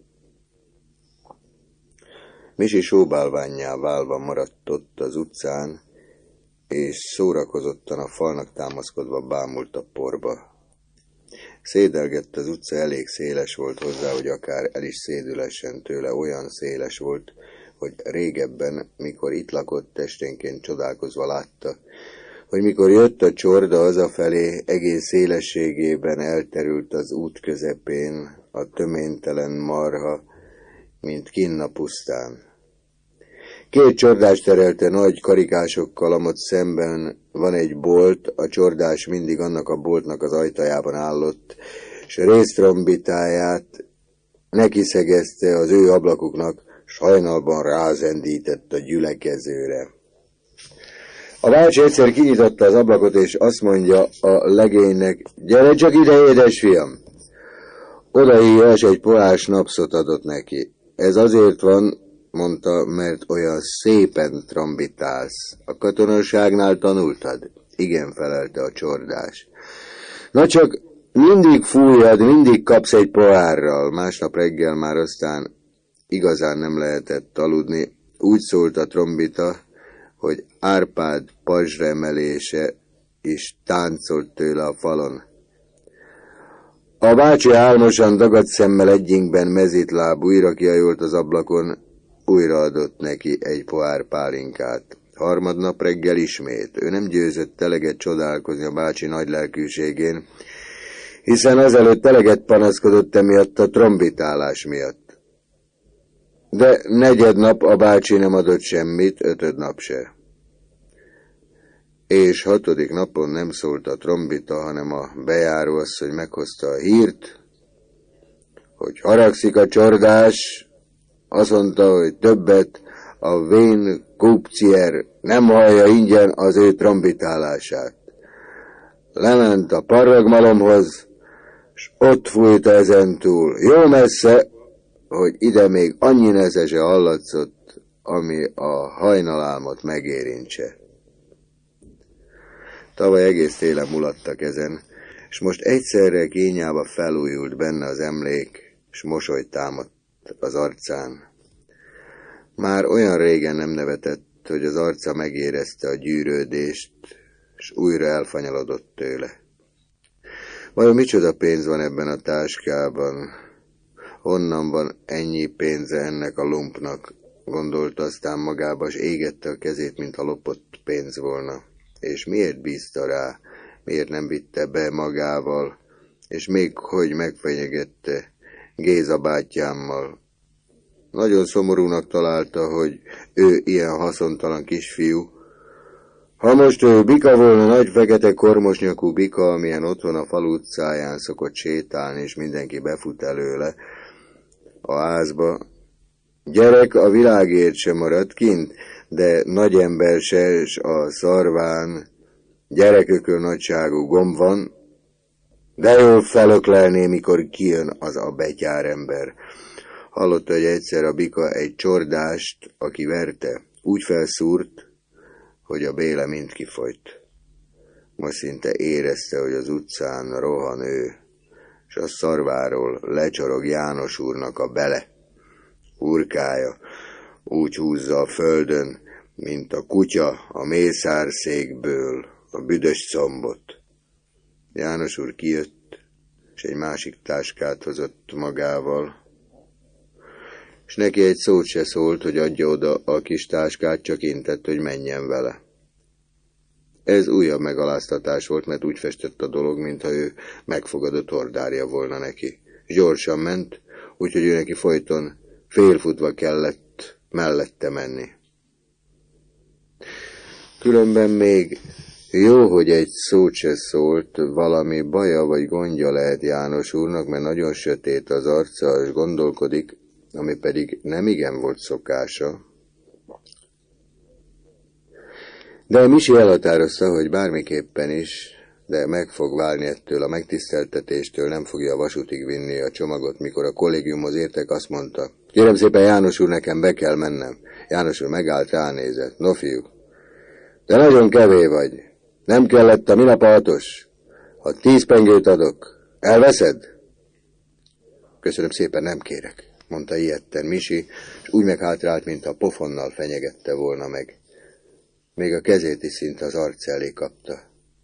Misi sóbálvánnyá válva maradt ott az utcán, és szórakozottan a falnak támaszkodva bámult a porba. Szédelgett az utca, elég széles volt hozzá, hogy akár el is szédülessen tőle, olyan széles volt, hogy régebben, mikor itt lakott, esténként csodálkozva látta, hogy mikor jött a csorda hazafelé, egész szélességében elterült az út közepén a töménytelen marha, mint kinn a pusztán. Két csordás terelte nagy karikásokkal, amott szemben van egy bolt, a csordás mindig annak a boltnak az ajtajában állott, s résztrombitáját nekiszegezte az ő ablakuknak, sajnalban rázendített a gyülekezőre. A bácsi egyszer kinyitotta az ablakot, és azt mondja a legénynek, gyere csak ide, édesfiam! Odaíja, és egy pohás napszot adott neki. Ez azért van, mondta, mert olyan szépen trombitálsz. A katonaságnál tanultad? Igen, felelte a csordás. Na csak mindig fújjad, mindig kapsz egy pohárral. Másnap reggel már aztán igazán nem lehetett aludni. Úgy szólt a trombita, hogy Árpád pajzsremelése is táncolt tőle a falon. A bácsi álmosan dagadt szemmel egyinkben mezitláb újra kiajolt az ablakon, újra adott neki egy pohár pálinkát. Harmadnap reggel ismét. Ő nem győzött eleget csodálkozni a bácsi nagy lelkűségén, hiszen azelőtt eleget panaszkodott emiatt a trombitálás miatt. De negyed nap a bácsi nem adott semmit, ötöd nap se. És hatodik napon nem szólt a trombita, hanem a bejáróasszony meghozta a hírt, hogy haragszik a csordás. Azt mondta, hogy többet a vén kupcier nem hallja ingyen az ő trombitálását. Lement a parragmalomhoz, s ott fújta ezentúl, jó messze, hogy ide még annyi nesze se hallatszott, ami a hajnalálmot megérintse. Tavaly egész télen mulattak ezen, és most egyszerre kényába felújult benne az emlék, s mosolyt támadt az arcán. Már olyan régen nem nevetett, hogy az arca megérezte a gyűrődést, s újra elfanyalodott tőle. Vajon micsoda pénz van ebben a táskában? Honnan van ennyi pénze ennek a lumpnak? Gondolta aztán magába, s égette a kezét, mintha lopott pénz volna. És miért bízta rá? Miért nem vitte be magával? És még hogy megfenyegette Géza bátyámmal? Nagyon szomorúnak találta, hogy ő ilyen haszontalan kisfiú. Ha most ő bika volna, nagy fekete kormosnyakú bika, amilyen otthon a falu utcáján szokott sétálni, és mindenki befut előle a házba. Gyerek a világért sem maradt kint, de nagy ember se, s a szarván gyerekököl nagyságú gomb van, de jól felöklelné, mikor kijön az a betyár ember. Hallotta, hogy egyszer a bika egy csordást, aki verte, úgy felszúrt, hogy a béle mind kifolyt. Most szinte érezte, hogy az utcán rohan ő, s a szarváról lecsorog János úrnak a bele. Urkája úgy húzza a földön, mint a kutya a mészárszékből a büdös combot. János úr kijött, és egy másik táskát hozott magával, és neki egy szót se szólt, hogy adja oda a kis táskát, csak intett, hogy menjen vele. Ez újabb megaláztatás volt, mert úgy festett a dolog, mintha ő megfogadott hordárja volna neki. És gyorsan ment, úgyhogy ő neki folyton félfutva kellett mellette menni. Különben még jó, hogy egy szót se szólt, valami baja vagy gondja lehet János úrnak, mert nagyon sötét az arca, és gondolkodik, ami pedig nem igen volt szokása. De Misi elhatározta, hogy bármiképpen is, de meg fog válni ettől a megtiszteltetéstől, nem fogja a vasútig vinni a csomagot. Mikor a kollégiumhoz értek, azt mondta, kérem szépen, János úr, nekem be kell mennem. János úr megállt, ránézett. No fiúk, De nagyon kevé vagy. Nem kellett a minap a hatos. Ha tíz pengőt adok, elveszed? Köszönöm szépen, nem kérek, mondta ijedten Misi, és úgy meghátrált, mintha pofonnal fenyegette volna meg. Még a kezét is szinte az arc elé kapta.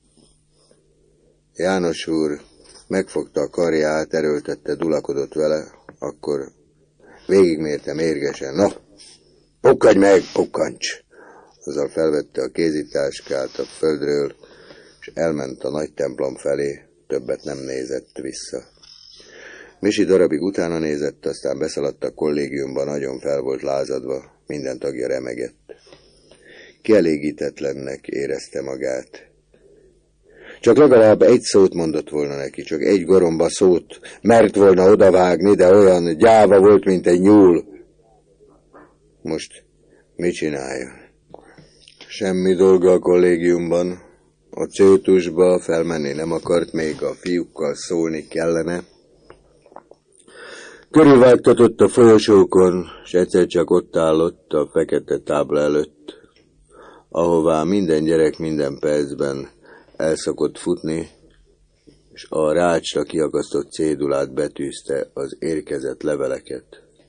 János úr megfogta a karját, erőltette, dulakodott vele, akkor végigmérte mérgesen. No, pukkadj meg, pukkancs! Azzal felvette a kézitáskát a földről, és elment a nagy templom felé, többet nem nézett vissza. Misi darabig utána nézett, aztán beszaladt a kollégiumba, nagyon fel volt lázadva, minden tagja remegett. Kielégítetlennek érezte magát. Csak legalább egy szót mondott volna neki, csak egy goromba szót mert volna odavágni, de olyan gyáva volt, mint egy nyúl. Most mit csinálja? Semmi dolga a kollégiumban, a cétusba felmenni nem akart, még a fiúkkal szólni kellene. Körülvágtatott a folyosókon, s egyszer csak ott állott a fekete tábla előtt, ahová minden gyerek minden percben el szokott futni, és a rácsra kiakasztott cédulát betűzte az érkezett leveleket.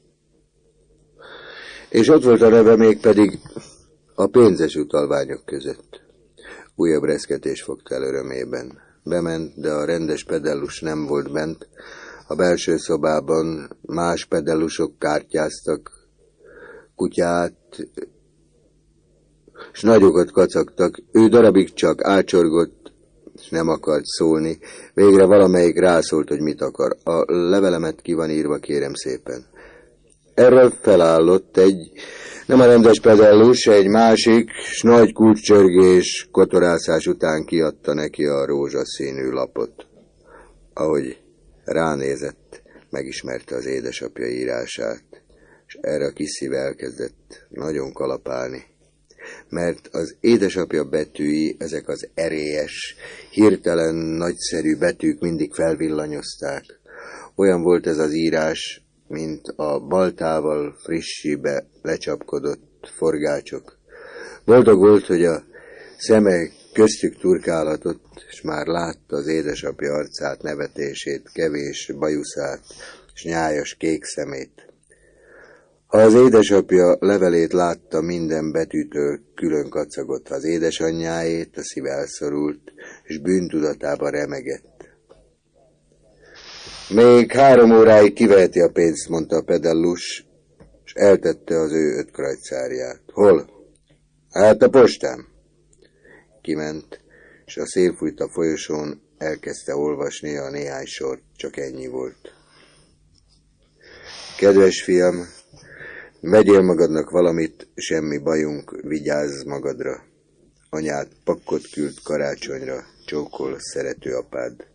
És ott volt a neve mégpedig a pénzes utalványok között. Újabb reszketés fogta el örömében. Bement, de a rendes pedellus nem volt bent. A belső szobában más pedellusok kártyáztak kutyát, s nagyokat kacagtak. Ő darabig csak ácsorgott, és nem akart szólni. Végre valamelyik rászólt, hogy mit akar. A levelemet ki van írva, kérem szépen. Erről felállott egy, nem a rendes pedellus, egy másik, s nagy kulcscsörgés kotorászás után kiadta neki a rózsaszínű lapot. Ahogy ránézett, megismerte az édesapja írását, és erre a kis szíve elkezdett nagyon kalapálni. Mert az édesapja betűi, ezek az erélyes, hirtelen nagyszerű betűk mindig felvillanyozták. Olyan volt ez az írás, mint a baltával frissibe lecsapkodott forgácsok. Boldog volt, hogy a szeme köztük turkálhatott, és már látta az édesapja arcát, nevetését, kevés bajuszát, és nyájas kék szemét. Ha az édesapja levelét látta, minden betűtől külön kacagott, az édesanyjáét, a szíve elszorult, és bűntudatában remegett. Még három óráig kiveheti a pénzt, mondta a pedellus, és eltette az ő öt krajcárját. Hol? Hát a postán. Kiment, és a szél fújt a folyosón, elkezdte olvasni a néhány sort, csak ennyi volt. Kedves fiam, vegyél magadnak valamit, semmi bajunk, vigyázz magadra. Anyád pakkot küld karácsonyra, csókol szerető apád.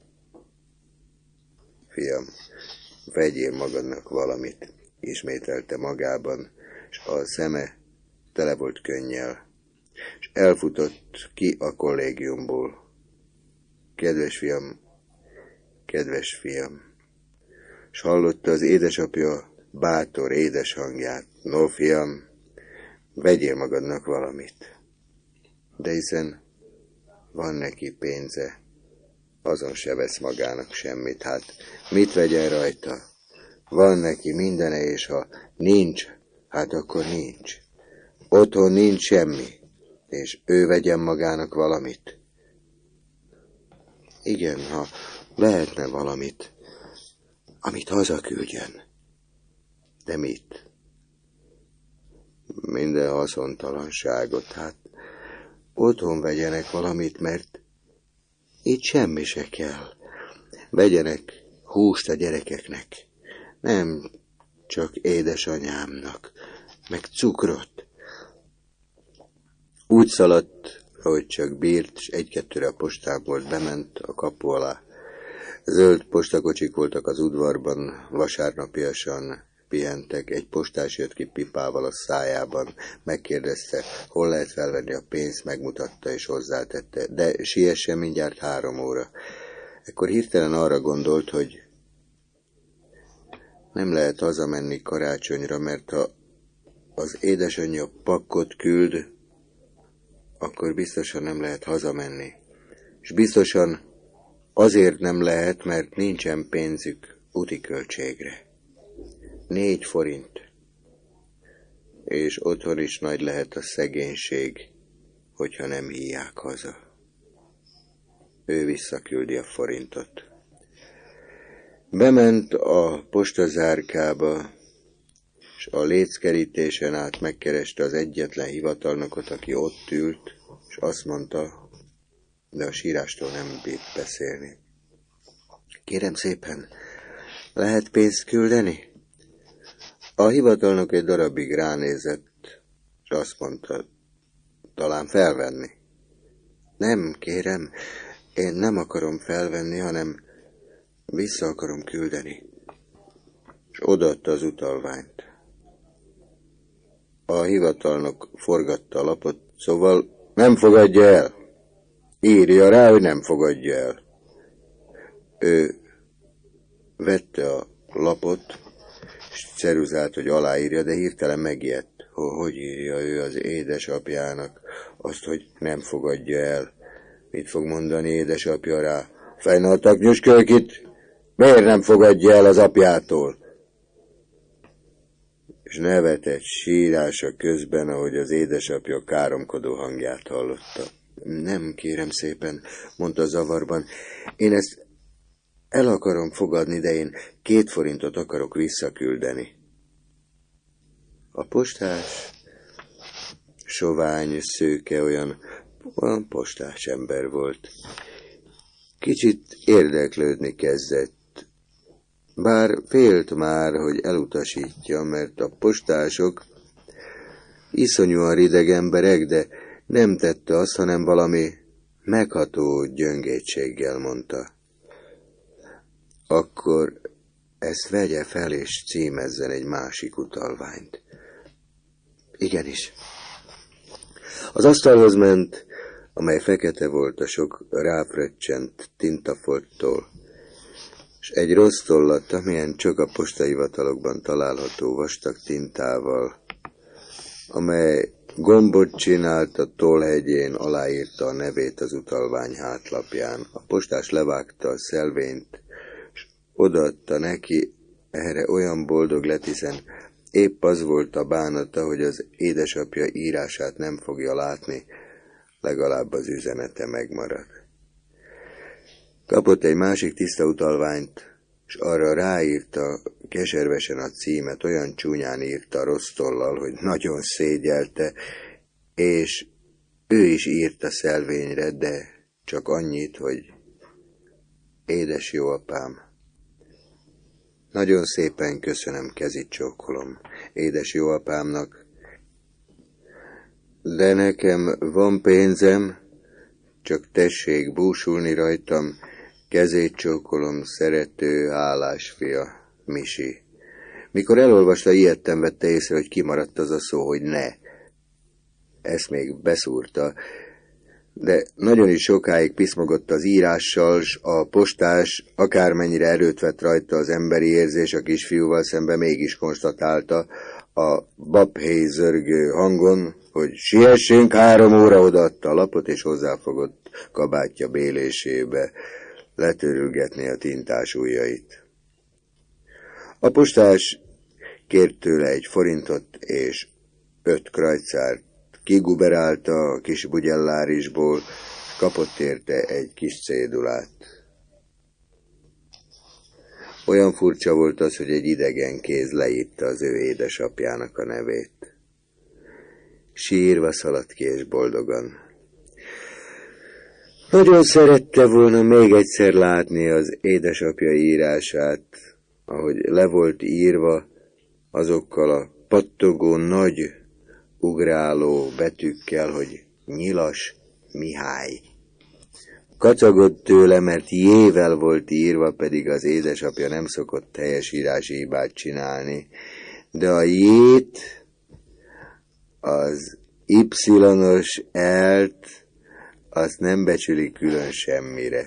Fiam, vegyél magadnak valamit, ismételte magában, és a szeme tele volt könnyel, és elfutott ki a kollégiumból. Kedves fiam, kedves fiam, és hallotta az édesapja bátor, édes hangját. No, fiam, vegyél magadnak valamit. De hiszen van neki pénze, azon se vesz magának semmit. Hát mit vegyen rajta? Van neki mindene, és ha nincs, hát akkor nincs. Otthon nincs semmi, és ő vegyen magának valamit. Igen, ha lehetne valamit, amit hazaküldjön. De mit? Minden haszontalanságot, hát otthon vegyenek valamit, mert itt semmi se kell. Vegyenek húst a gyerekeknek, nem csak édesanyámnak, meg cukrot. Úgy szaladt, ahogy csak bírt, és egy-kettőre a postából bement a kapu alá. Zöld postakocsik voltak az udvarban, vasárnapiasan pihentek, egy postás jött ki pipával a szájában, megkérdezte, hol lehet felvenni a pénzt, megmutatta és hozzátette, de siessen, mindjárt három óra. Ekkor hirtelen arra gondolt, hogy nem lehet hazamenni karácsonyra, mert ha az édesanyja pakkot küld, akkor biztosan nem lehet hazamenni. És biztosan azért nem lehet, mert nincsen pénzük úti költségre. Négy forint. És otthon is nagy lehet a szegénység, hogyha nem hívják haza. Ő visszaküldi a forintot. Bement a postazárkába, és a léckerítésen át megkereste az egyetlen hivatalnokot, aki ott ült, és azt mondta, de a sírástól nem bírt beszélni. Kérem szépen, lehet pénzt küldeni? A hivatalnok egy darabig ránézett, és azt mondta, talán felvenni. Nem, kérem, én nem akarom felvenni, hanem vissza akarom küldeni. És odaadta az utalványt. A hivatalnok forgatta a lapot, szóval nem fogadja el. Írja rá, hogy nem fogadja el. Ő vette a lapot, és ceruzált, hogy aláírja, de hirtelen megijedt. Hogy írja ő az édesapjának azt, hogy nem fogadja el? Mit fog mondani édesapja rá? Fejnaltak nyuskölkit, miért nem fogadja el az apjától? És nevetett sírása közben, ahogy az édesapja káromkodó hangját hallotta. Nem, kérem szépen, mondta zavarban, én ezt el akarom fogadni, de én két forintot akarok visszaküldeni. A postás sovány, szőke, olyan, olyan postás ember volt. Kicsit érdeklődni kezdett, bár félt már, hogy elutasítja, mert a postások iszonyúan rideg emberek, de nem tette azt, hanem valami megható gyöngétséggel mondta. Akkor ezt vegye fel és címezzen egy másik utalványt. Igenis. Az asztalhoz ment, amely fekete volt a sok ráfröccsent tintafolttól, és egy rossz tollat, amilyen csak a postahivatalokban található vastag tintával, amely gombot csinált a tollhegyén, aláírta a nevét az utalvány hátlapján. A postás levágta a szelvényt, és odaadta neki, erre olyan boldog lett, hiszen épp az volt a bánata, hogy az édesapja írását nem fogja látni, legalább az üzenete megmarad. Kapott egy másik tiszta utalványt, és arra ráírta keservesen a címet, olyan csúnyán írta rossz tollal, hogy nagyon szégyelte, és ő is írt a szelvényre, de csak annyit, hogy édes jó apám. Nagyon szépen köszönöm, kezit csókolom édes jó apámnak, de nekem van pénzem, csak tessék búsulni rajtam, kezét csókolom, szerető, hálás fia, Misi. Mikor elolvasta, ijedten vette észre, hogy kimaradt az a szó, hogy ne. Ezt még beszúrta, de nagyon is sokáig piszmogott az írással, s a postás akármennyire erőt vett rajta az emberi érzés, a kisfiúval szemben mégis konstatálta a babhéj zörgő hangon, hogy siessünk, három óra, odaadta a lapot, és hozzáfogott kabátja bélésébe letörülgetni a tintás ujjait. A postás kért tőle egy forintot és öt krajcárt, kiguberálta a kis bugyellárisból, kapott érte egy kis cédulát. Olyan furcsa volt az, hogy egy idegen kéz leírta az ő édesapjának a nevét. Sírva szaladt ki és boldogan. Nagyon szerette volna még egyszer látni az édesapja írását, ahogy le volt írva azokkal a pattogó, nagy, ugráló betűkkel, hogy Nyilas Mihály. Kacagott tőle, mert jével volt írva, pedig az édesapja nem szokott helyesírási hibát csinálni, de a jét, az y-os elt, azt nem becsüli külön semmire.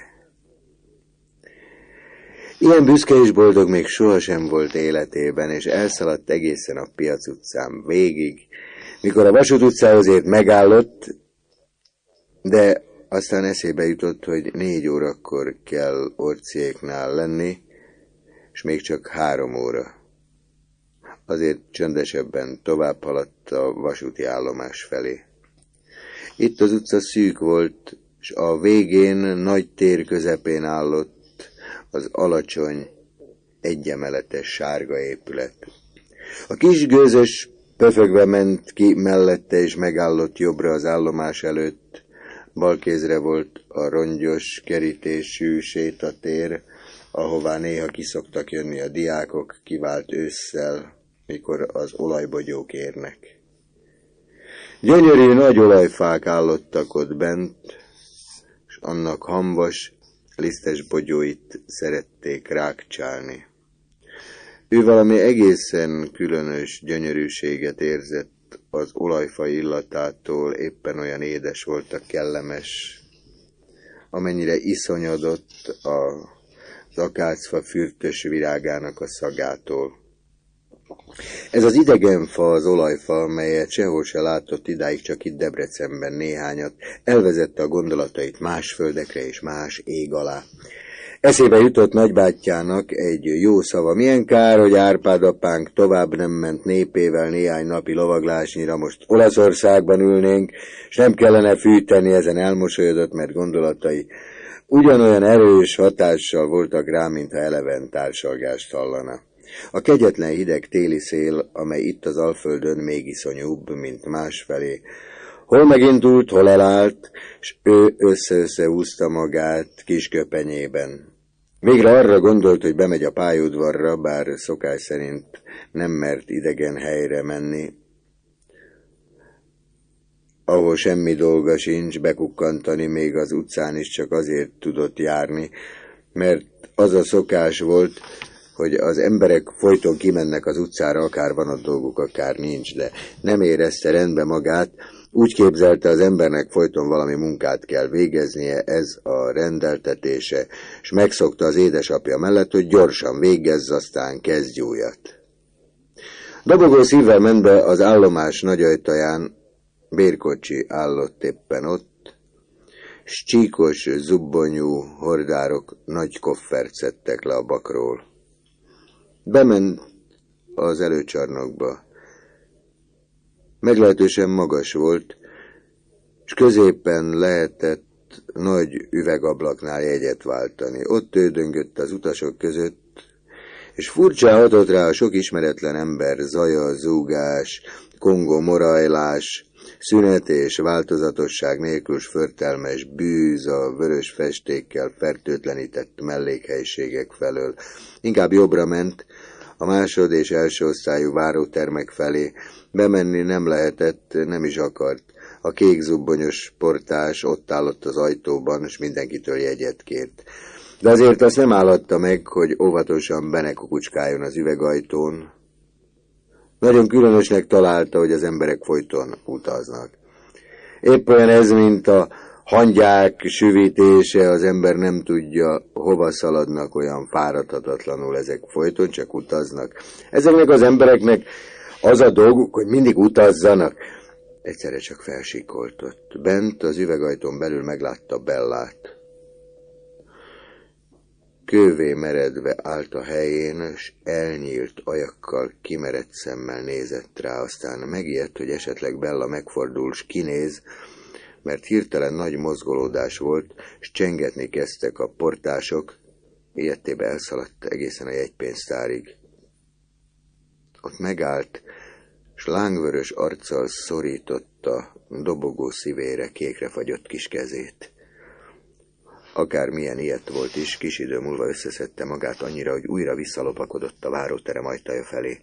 Ilyen büszke és boldog még sohasem volt életében, és elszaladt egészen a Piac utcán végig. Mikor a Vasút utcához ért, megállott, De aztán eszébe jutott, hogy négy órakor kell Orciéknál lenni, és még csak három óra. Azért csöndesebben tovább haladt a vasúti állomás felé. Itt az utca szűk volt, és a végén nagy tér közepén állott az alacsony, egyemeletes sárga épület. A kis gőzös pöfögve ment ki mellette, és megállott jobbra az állomás előtt. Balkézre volt a rongyos kerítésű sétatér, ahová néha kiszoktak jönni a diákok kivált ősszel, mikor az olajbogyók érnek. Gyönyörű nagy olajfák állottak ott bent, és annak hamvas, lisztes bogyóit szerették rákcsálni. Ő valami egészen különös gyönyörűséget érzett az olajfa illatától, éppen olyan édes volt a kellemes, amennyire iszonyodott az akácfa fürtös virágának a szagától. Ez az idegen fa, az olajfa, melyet sehol se látott idáig, csak itt Debrecenben néhányat, elvezette a gondolatait más földekre és más ég alá. Eszébe jutott nagybátyjának egy jó szava. Milyen kár, hogy Árpád apánk tovább nem ment népével néhány napi lovaglásnyira, most Olaszországban ülnénk, és nem kellene fűteni, ezen elmosolyodott, mert gondolatai ugyanolyan erős hatással voltak rá, mintha eleven társalgást hallana. A kegyetlen hideg téli szél, amely itt az Alföldön még iszonyúbb, mint másfelé, hol megindult, hol elállt, s ő össze-össze húzta magát kis köpenyében. Végre arra gondolt, hogy bemegy a pályaudvarra, bár szokás szerint nem mert idegen helyre menni, ahol semmi dolga sincs, bekukkantani, még az utcán is csak azért tudott járni, mert az a szokás volt, hogy az emberek folyton kimennek az utcára, akár van ott dolguk, akár nincs, de nem érezte rendbe magát, úgy képzelte, az embernek folyton valami munkát kell végeznie, ez a rendeltetése, és megszokta az édesapja mellett, hogy gyorsan végezz, aztán kezdj újat. Dobogó szívvel ment be az állomás nagy ajtaján, bérkocsi állott éppen ott, s csíkos, zubbonyú hordárok nagy koffert szedtek le a bakról. Bement az előcsarnokba. Meglehetősen magas volt, és középen lehetett nagy üvegablaknál jegyet váltani. Ott tődöngött az utasok között, és furcsán hatott rá a sok ismeretlen ember zaja, zúgás, kongó morajlás, szünet és változatosság nélkül förtelmes bűz a vörös festékkel fertőtlenített mellékhelyiségek felől. Inkább jobbra ment, a másod és első osztályú várótermek felé. Bemenni nem lehetett, nem is akart. A kékzubbonyos portás ott állott az ajtóban, és mindenkitől jegyet kért. De azért azt nem állhatta meg, hogy óvatosan be ne kukucskáljon az üvegajtón. Nagyon különösnek találta, hogy az emberek folyton utaznak. Épp olyan ez, mint a hangyák süvítése, az ember nem tudja, hova szaladnak, olyan fáradhatatlanul, ezek folyton csak utaznak. Ezeknek az embereknek az a dolguk, hogy mindig utazzanak. Egyszerre csak felsíkoltott. Bent az üvegajtón belül meglátta Bellát. Kővé meredve állt a helyén, s elnyílt ajakkal kimerett szemmel nézett rá, aztán megijedt, hogy esetleg Bella megfordul, s kinéz, mert hirtelen nagy mozgolódás volt, s csengetni kezdtek a portások, ilyettébe elszaladt egészen a jegypénztárig. Ott megállt, s lángvörös arccal szorította dobogó szívére kékre fagyott kis kezét. Akármilyen ilyet volt is, kis idő múlva összeszedte magát annyira, hogy újra visszalopakodott a váróterem ajtaja felé.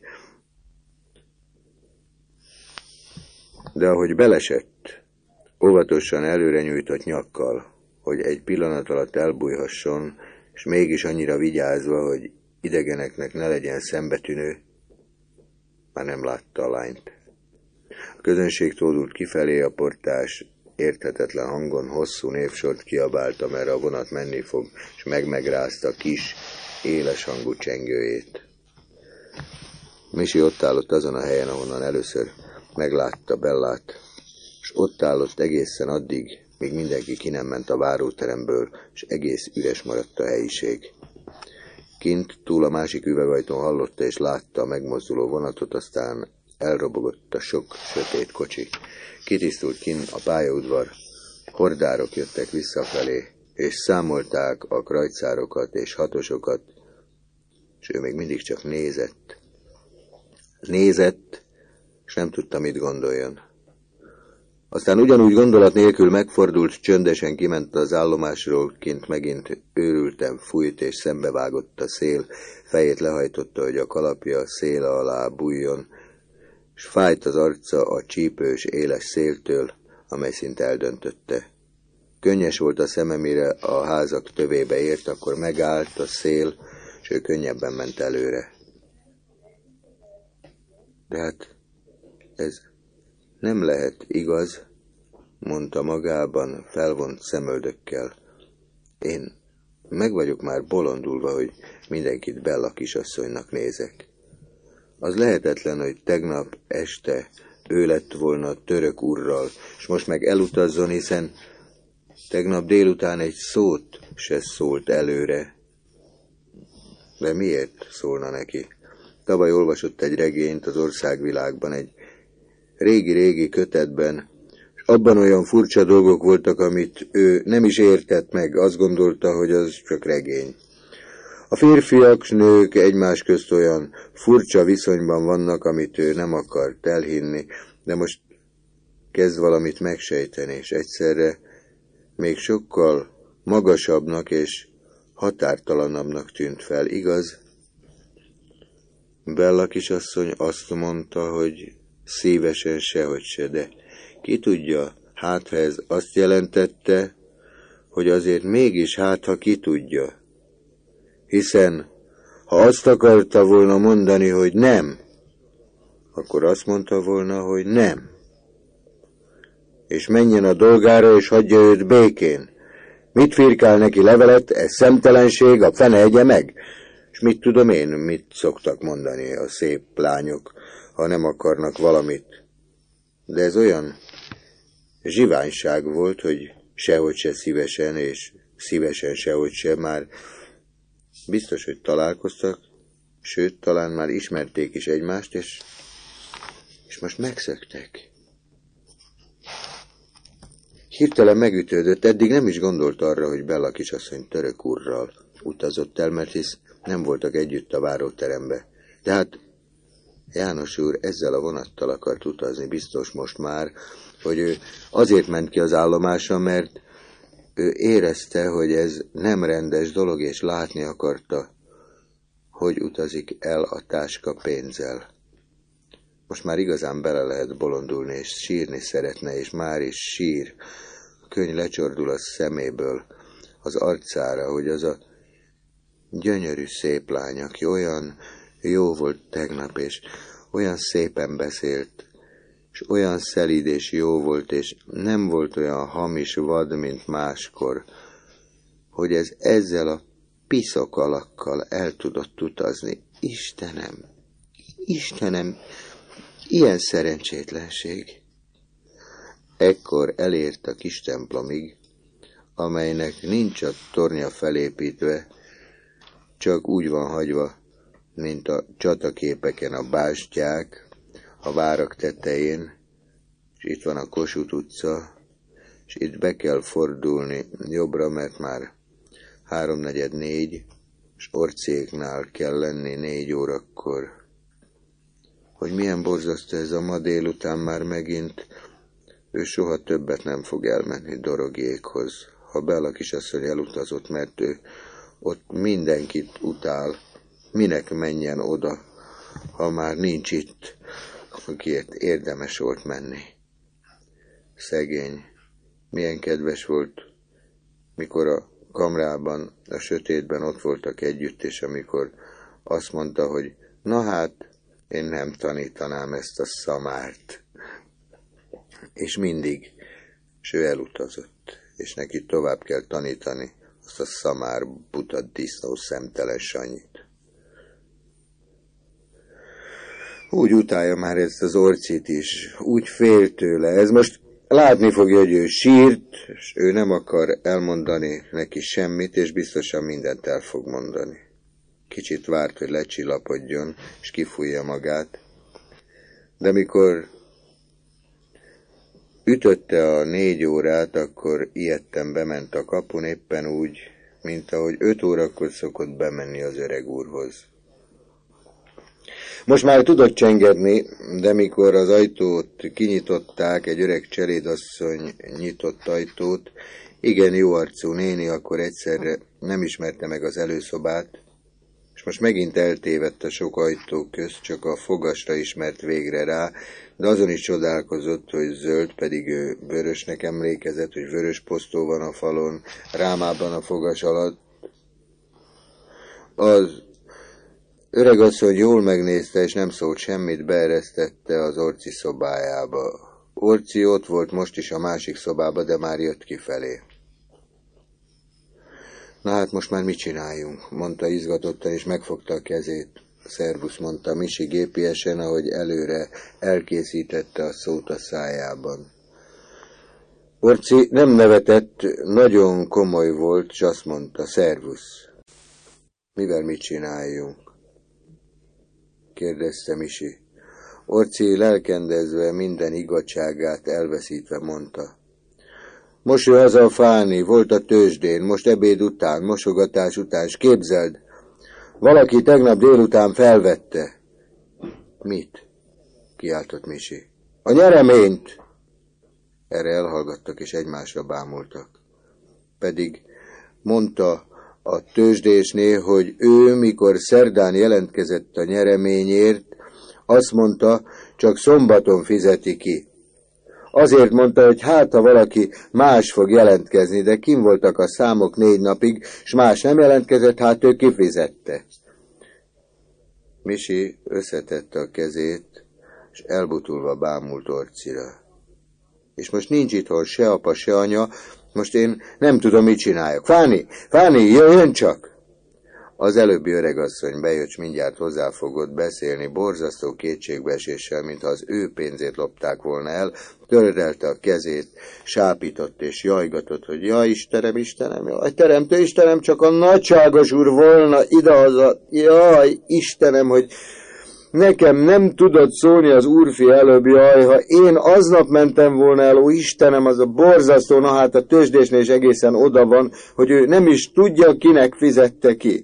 De ahogy belesett, óvatosan előre nyújtott nyakkal, hogy egy pillanat alatt elbújhasson, és mégis annyira vigyázva, hogy idegeneknek ne legyen szembetűnő, már nem látta a lányt. A közönség tódult kifelé, a portás érthetetlen hangon hosszú névsort kiabálta, merre a vonat menni fog, és megmegrázta kis, éles hangú csengőjét. Misi ott állott azon a helyen, ahonnan először meglátta Bellát, és ott állott egészen addig, míg mindenki ki nem ment a váróteremből, és egész üres maradt a helyiség. Kint túl a másik üvegajtón hallotta és látta a megmozduló vonatot, aztán elrobogott a sok sötét kocsi. Kitisztult kint a pályaudvar, hordárok jöttek visszafelé, és számolták a krajcárokat és hatosokat, és ő még mindig csak nézett. Nézett, és nem tudta, mit gondoljon. Aztán ugyanúgy gondolat nélkül megfordult, csöndesen kiment az állomásról, kint megint őrülten fújt, és szembevágott a szél, fejét lehajtotta, hogy a kalapja szél alá bújjon, és fájt az arca a csípős, éles széltől, amely szinte eldöntötte. Könnyes volt a szeme, mire a házak tövébe ért, akkor megállt a szél, és ő könnyebben ment előre. De hát ez nem lehet igaz, mondta magában felvont szemöldökkel. Én meg vagyok már bolondulva, hogy mindenkit Bella kisasszonynak nézek. Az lehetetlen, hogy tegnap este ő lett volna török urral, és most meg elutazzon, hiszen tegnap délután egy szót se szólt előre. De miért szólna neki? Tavaly olvasott egy regényt az Országvilágban, egy régi-régi kötetben, és abban olyan furcsa dolgok voltak, amit ő nem is értett meg, azt gondolta, hogy az csak regény. A férfiak s nők egymás közt olyan furcsa viszonyban vannak, amit ő nem akart elhinni, de most kezd valamit megsejteni, és egyszerre még sokkal magasabbnak és határtalanabbnak tűnt fel, igaz? Bella kisasszony azt mondta, hogy szívesen sehogy se, de ki tudja, hát ha ez azt jelentette, hogy azért mégis hát ha ki tudja. Hiszen, ha azt akarta volna mondani, hogy nem, akkor azt mondta volna, hogy nem. És menjen a dolgára, és hagyja őt békén. Mit firkál neki levelet, ez szemtelenség, a fene egye meg. És mit tudom én, mit szoktak mondani a szép lányok, ha nem akarnak valamit. De ez olyan zsiványság volt, hogy sehogy se szívesen, és szívesen sehogy se, már biztos, hogy találkoztak, sőt, talán már ismerték is egymást, és, és most megszöktek. Hirtelen megütődött, eddig nem is gondolt arra, hogy Bella kisasszony török urral utazott el, mert hisz nem voltak együtt a váróterembe. De hát János úr ezzel a vonattal akart utazni, biztos most már, hogy ő azért ment ki az állomásra, mert ő érezte, hogy ez nem rendes dolog, és látni akarta, hogy utazik el a táska pénzzel. Most már igazán bele lehet bolondulni, és sírni szeretne, és már is sír. A könyv lecsordul a szeméből, az arcára, hogy az a gyönyörű szép lány, aki olyan jó volt tegnap, és olyan szépen beszélt, és olyan szelíd és jó volt, és nem volt olyan hamis vad, mint máskor, hogy ez ezzel a piszok alakkal el tudott utazni. Istenem, Istenem, ilyen szerencsétlenség. Ekkor elért a kis templomig, amelynek nincs a tornya felépítve, csak úgy van hagyva, mint a csataképeken a bástyák, a várak tetején, és itt van a Kossuth utca, és itt be kell fordulni jobbra, mert már háromnegyed négy, és Orcéknál kell lenni négy órakor. Hogy milyen borzasztó ez a ma délután már megint, ő soha többet nem fog elmenni Dorogiékhoz. Ha Bella kisasszony elutazott, mert ő ott mindenkit utál, minek menjen oda, ha már nincs itt, akiért érdemes volt menni. Szegény, milyen kedves volt, mikor a kamrában, a sötétben ott voltak együtt, és amikor azt mondta, hogy na hát, én nem tanítanám ezt a szamárt. És mindig, és ő elutazott, és neki tovább kell tanítani azt a szamár, buta, disznó, szemtelen Sanyit. Úgy utálja már ezt az Orcit is, úgy fél tőle. Ez most látni fogja, hogy ő sírt, és ő nem akar elmondani neki semmit, és biztosan mindent el fog mondani. Kicsit várt, hogy lecsillapodjon, és kifújja magát, de mikor ütötte a négy órát, akkor ijedten bement a kapun, éppen úgy, mint ahogy öt órakor szokott bemenni az öreg úrhoz. Most már tudott csengedni, de mikor az ajtót kinyitották, egy öreg cselédasszony nyitott ajtót, igen jó arcú néni, akkor egyszerre nem ismerte meg az előszobát, és most megint eltévedt a sok ajtó közt, csak a fogasra ismert végre rá, de azon is csodálkozott, hogy zöld, pedig ő vörösnek emlékezett, hogy vörös posztó van a falon, rámában a fogas alatt. Az öregasszony jól megnézte, és nem szólt semmit, beeresztette az Orci szobájába. Orci ott volt most is a másik szobába, de már jött kifelé. Na hát most már mit csináljunk, mondta izgatottan, és megfogta a kezét. Szervusz, mondta Misi gépiesen, ahogy előre elkészítette a szót a szájában. Orci nem nevetett, nagyon komoly volt, és azt mondta, szervusz. Mivel mit csináljunk? Kérdezte Misi. Orci lelkendezve, minden igazságát elveszítve mondta. Most jön haza a Fáni, volt a tőzsdén, most ebéd után, mosogatás után, s képzeld, valaki tegnap délután felvette. Mit? Kiáltott Misi. A nyereményt! Erre elhallgattak, és egymásra bámultak. Pedig mondta a tőzsdésnél, hogy ő, mikor szerdán jelentkezett a nyereményért, azt mondta, csak szombaton fizeti ki. Azért mondta, hogy hát, ha valaki más fog jelentkezni, de kim voltak a számok négy napig, s más nem jelentkezett, hát ő kifizette. Misi összetette a kezét, és elbutulva bámult Orcira. És most nincs itthon se apa, se anya, most én nem tudom, mit csináljak. Fáni, Fáni, jöjjön csak! Az előbbi öregasszony bejött, s mindjárt hozzáfogott beszélni, borzasztó kétségbeeséssel, mintha az ő pénzét lopták volna el, törrelte a kezét, sápított és jajgatott, hogy jaj, Istenem, Istenem, jaj, teremtő Istenem, csak a nagyságos úr volna idehaza, jaj, Istenem, hogy nekem nem tudott szólni az úrfi előbb, jaj, ha én aznap mentem volna el, ó Istenem, az a borzasztó, na hát a tőzsdésnél is egészen oda van, hogy ő nem is tudja, kinek fizette ki.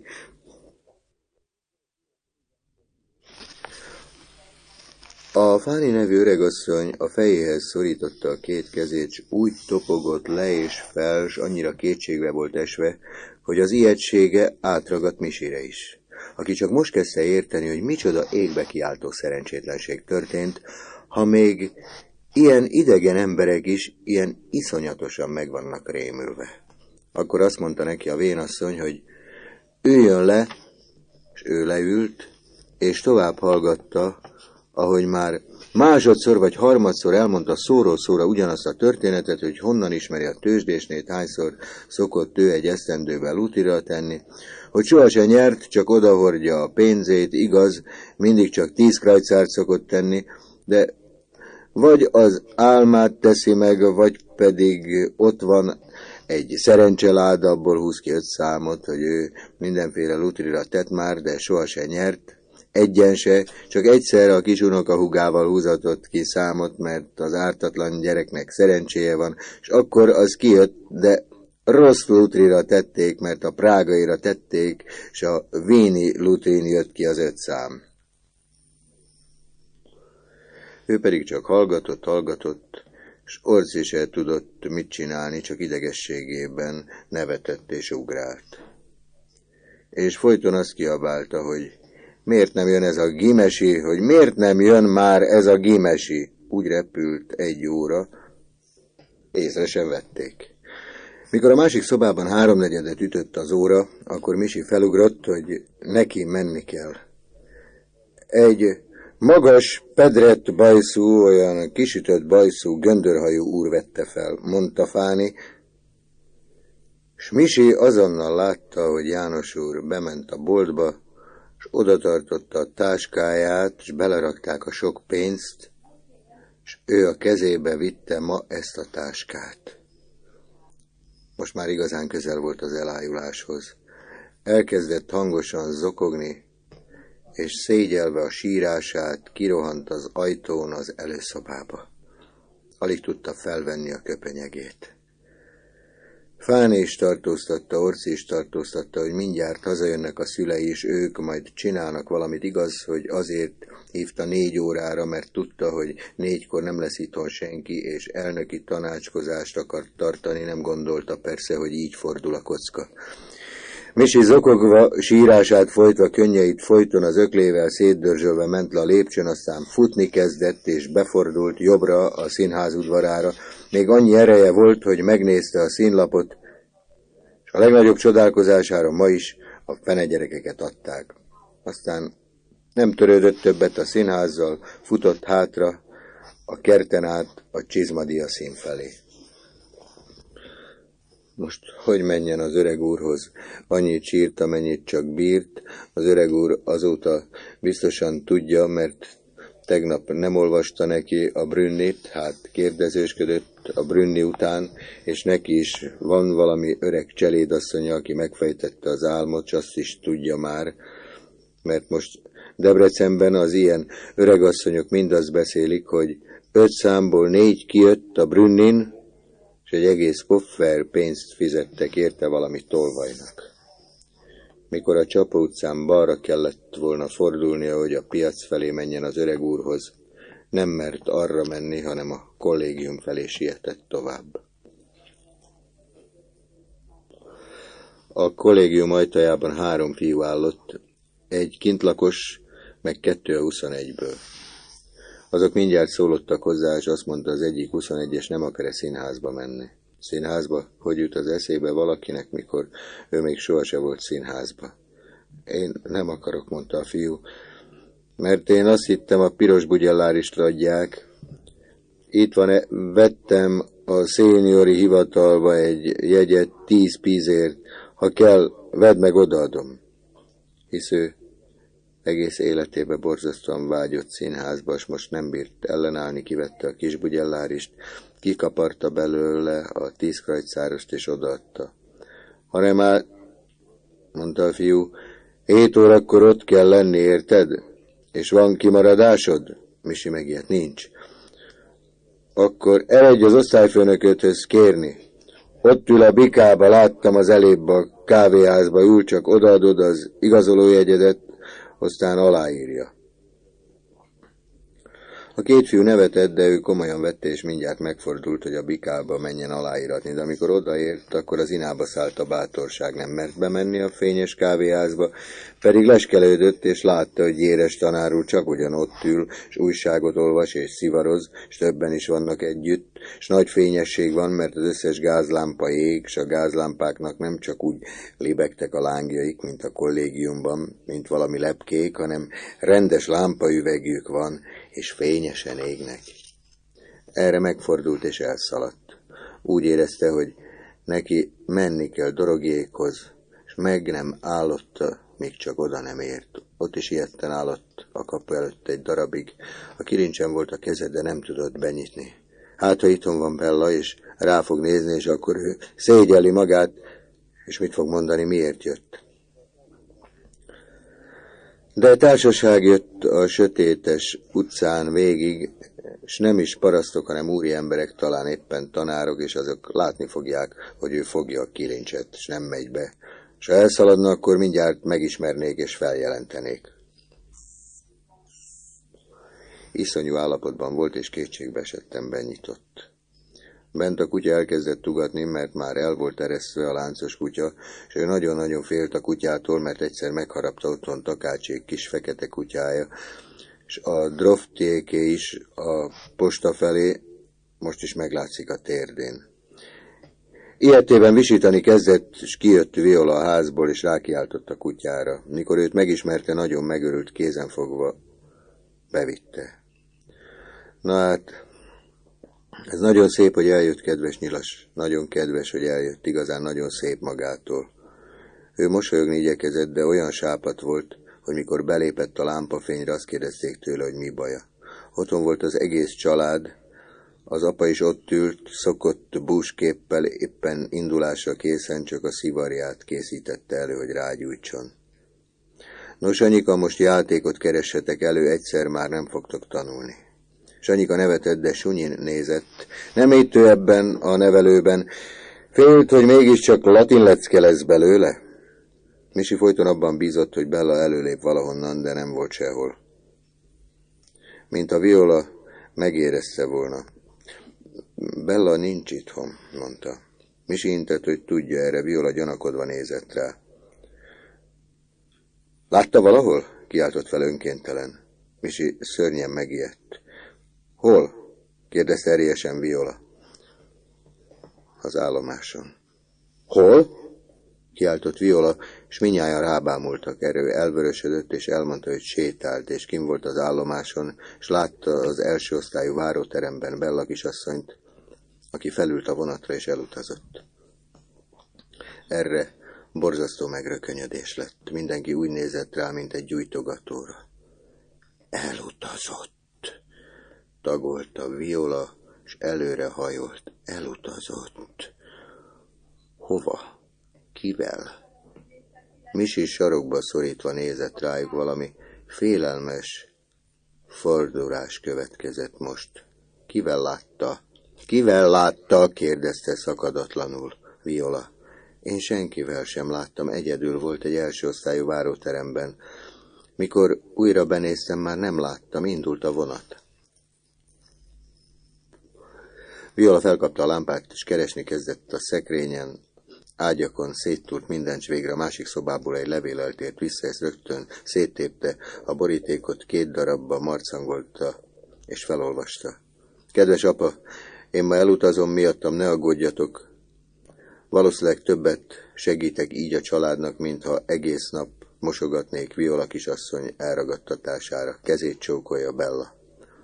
A Fáni nevű öregasszony a fejéhez szorította a két kezét, s úgy topogott le és fel, s annyira kétségbe volt esve, hogy az ijegysége átragadt Misire is, aki csak most kezdte érteni, hogy micsoda égbe kiáltó szerencsétlenség történt, ha még ilyen idegen emberek is ilyen iszonyatosan meg vannak rémülve. Akkor azt mondta neki a vénasszony, hogy üljön le, és ő leült, és tovább hallgatta, ahogy már másodszor vagy harmadszor elmondta szóról szóra ugyanazt a történetet, hogy honnan ismeri a tőzsdésnét, hányszor szokott ő egy esztendővel lutira tenni, hogy sohasem nyert, csak odahordja a pénzét, igaz, mindig csak tíz krajcárt szokott tenni, de vagy az álmát teszi meg, vagy pedig ott van egy szerencseláda, abból húz ki öt számot, hogy ő mindenféle lutrira tett már, de sohasem nyert, egyen se, csak egyszer a kis unokahúgával húzatott ki számot, mert az ártatlan gyereknek szerencséje van, és akkor az kijött, de rossz lutrira tették, mert a prágaira tették, és a víni lutrin jött ki az öt szám. Ő pedig csak hallgatott, hallgatott, és Orci se tudott mit csinálni, csak idegességében nevetett és ugrált. És folyton azt kiabálta, hogy miért nem jön ez a gimesi, hogy miért nem jön már ez a gimesi. Úgy repült egy óra, észre sem vették. Mikor a másik szobában háromnegyedet ütött az óra, akkor Misi felugrott, hogy neki menni kell. Egy magas, pedrett bajszú, olyan kisütött bajszú, göndörhajú úr vette fel, mondta Fáni, s Misi azonnal látta, hogy János úr bement a boltba, s oda tartotta a táskáját, s belerakták a sok pénzt, és ő a kezébe vitte ma ezt a táskát. Most már igazán közel volt az elájuláshoz. Elkezdett hangosan zokogni, és szégyelve a sírását kirohant az ajtón az előszobába. Alig tudta felvenni a köpenyegét. Fáné is tartóztatta, Orci is tartóztatta, hogy mindjárt hazajönnek a szülei, és ők majd csinálnak valamit. Igaz, hogy azért hívta négy órára, mert tudta, hogy négykor nem lesz itthon senki, és elnöki tanácskozást akart tartani, nem gondolta persze, hogy így fordul a kocka. Misi zokogva, sírását folytva, könnyeit folyton az öklével szétdörzsölve ment le a lépcsőn, aztán futni kezdett, és befordult jobbra a színház udvarára. Még annyi ereje volt, hogy megnézte a színlapot, és a legnagyobb csodálkozására ma is a fenegyerekeket adták. Aztán nem törődött többet a színházzal, futott hátra a kerten át a Csizmadia szín felé. Most hogy menjen az öreg úrhoz? Annyit sírt, amennyit csak bírt. Az öreg úr azóta biztosan tudja, mert tegnap nem olvasta neki a Brünnit, hát kérdezősködött a Brünni után, és neki is van valami öreg cselédasszonya, aki megfejtette az álmot, s azt is tudja már, mert most Debrecenben az ilyen öregasszonyok mind azt beszélik, hogy öt számból négy kijött a Brünnin, és egy egész koffer pénzt fizettek érte valami tolvajnak. Mikor a Csapa utcán balra kellett volna fordulnia, hogy a piac felé menjen az öreg úrhoz, nem mert arra menni, hanem a kollégium felé sietett tovább. A kollégium ajtajában három fiú állott, egy kintlakos, meg kettő a huszonegyből. Azok mindjárt szólottak hozzá, és azt mondta az egyik huszonegyes, nem akar-e színházba menni. Színházba? Hogy jut az eszébe valakinek, mikor ő még sohasem volt színházba? Én nem akarok, mondta a fiú, mert én azt hittem, a piros bugyellárist adják. Itt van, vettem a széniori hivatalba egy jegyet tíz pízért, ha kell, vedd meg, odaadom. Hisz ő egész életébe borzasztóan vágyott színházba, és most nem bírt ellenállni, kivette a kis bugyellárist, kikaparta belőle a tíz krajcárost, és odaadta. Hanem már, mondta a fiú, hét órakor ott kell lenni, érted? És van kimaradásod? Misi megijedt, nincs. Akkor eredj az osztályfőnököthöz kérni. Ott ül a bikába, láttam az elébb a kávéházba, ül, csak odaadod az igazolójegyedet, aztán aláírja. A két fiú nevetett, de ő komolyan vette, és mindjárt megfordult, hogy a bikába menjen aláíratni, de amikor odaért, akkor az inába szállt a bátorság, nem mert bemenni a fényes kávéházba, pedig leskelődött, és látta, hogy Jéres tanár úr csak ugyan ott ül, és újságot olvas, és szivaroz, és többen is vannak együtt, és nagy fényesség van, mert az összes gázlámpa ég, és a gázlámpáknak nem csak úgy libegtek a lángjaik, mint a kollégiumban, mint valami lepkék, hanem rendes lámpaüvegjük van, és fényesen égnek. Erre megfordult és elszaladt. Úgy érezte, hogy neki menni kell Dorogjékhoz, és meg nem állotta, míg csak oda nem ért. Ott is ilyetten állott a kapu előtt egy darabig. A kilincsen volt a keze, de nem tudott benyitni. Hát, ha itthon van Bella, és rá fog nézni, és akkor ő szégyelli magát, és mit fog mondani, miért jött. De társaság jött a sötétes utcán végig, és nem is parasztok, hanem úri emberek, talán éppen tanárok, és azok látni fogják, hogy ő fogja a kilincset, és nem megy be. És ha elszaladna, akkor mindjárt megismernék és feljelentenék. Iszonyú állapotban volt, és kétségbe esetten benyitott. Bent a kutya elkezdett ugatni, mert már el volt eresztve a láncos kutya, és ő nagyon-nagyon félt a kutyától, mert egyszer megharapta otthon Takácsék kis fekete kutyája, és a droftiéké is a posta felé most is meglátszik a térdén. Ilyetében visítani kezdett, és kijött Viola a házból, és rákiáltott a kutyára. Mikor őt megismerte, nagyon megörült, kézenfogva bevitte. Na hát, ez nagyon szép, hogy eljött, kedves nyilas. Nagyon kedves, hogy eljött, igazán nagyon szép magától. Ő mosolyogni igyekezett, de olyan sápat volt, hogy mikor belépett a lámpafényre, azt kérdezték tőle, hogy mi baja. Otthon volt az egész család, az apa is ott ült, szokott búsképpel, éppen indulásra készen, csak a szivarját készítette elő, hogy rágyújtson. Nos, Anyika, most játékot keressetek elő, egyszer már nem fogtok tanulni. Sanyika nevetett, de sunyin nézett. Nem éttő ebben a nevelőben. Félt, hogy mégiscsak latin lecke lesz belőle. Misi folyton abban bízott, hogy Bella előlép valahonnan, de nem volt sehol. Mint a Viola megérezte volna. Bella nincs itthon, mondta. Misi intett, hogy tudja erre, Viola gyanakodva nézett rá. Látta valahol? Kiáltott fel önkéntelen. Misi szörnyen megijedt. Hol? Kérdezte erélyesen Viola. Az állomáson. Hol? Kiáltott Viola, s mindnyájan rábámultak. Erő elvörösödött, és elmondta, hogy sétált, és kim volt az állomáson, és látta az első osztályú váróteremben Bella kisasszonyt, aki felült a vonatra és elutazott. Erre borzasztó megrökönyödés lett. Mindenki úgy nézett rá, mint egy gyújtogatóra. Elutazott, tagolta Viola, és előre hajolt. Elutazott. Hova? Kivel? Misi sarokba szorítva nézett rájuk, valami félelmes fordulás következett most. Kivel látta? Kivel látta? Kérdezte szakadatlanul Viola. Én senkivel sem láttam, egyedül volt egy első osztályú váróteremben. Mikor újra benéztem, már nem láttam, indult a vonat. Viola felkapta a lámpát, és keresni kezdett a szekrényen, ágyakon, széttúrt mindent, s végre a másik szobából egy levéllel tért vissza, ezt rögtön széttépte, a borítékot két darabba marcangolta, és felolvasta. Kedves apa, én ma elutazom, miattam ne aggódjatok. Valószínűleg többet segítek így a családnak, mintha egész nap mosogatnék Viola kisasszony elragadtatására. Kezét csókolja Bella.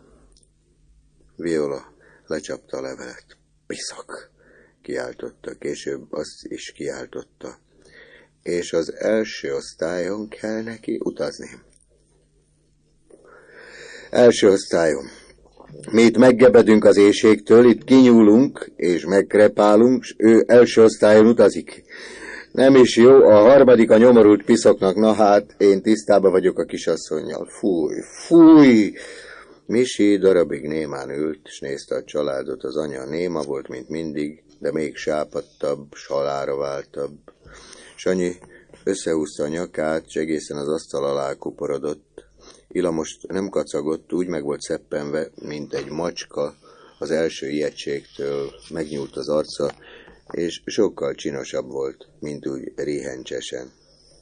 Viola lecsapta a levelet. Piszak! Kiáltotta, később azt is kiáltotta. És az első osztályon kell neki utazni. Első osztályon. Mi itt meggebedünk az éjségtől, itt kinyúlunk és megkrepálunk, s ő első osztályon utazik. Nem is jó, a harmadik a nyomorult piszoknak, na hát, én tisztában vagyok a kisasszonnyal. Fúj, fúj! Misi darabig némán ült, s nézte a családot. Az anya néma volt, mint mindig, de még sápadtabb, salára váltabb. Sanyi összehúzta a nyakát, s egészen az asztal alá kuporodott. Ila most nem kacagott, úgy meg volt szeppenve, mint egy macska, az első ijegységtől megnyúlt az arca, és sokkal csinosabb volt, mint úgy réhencsesen.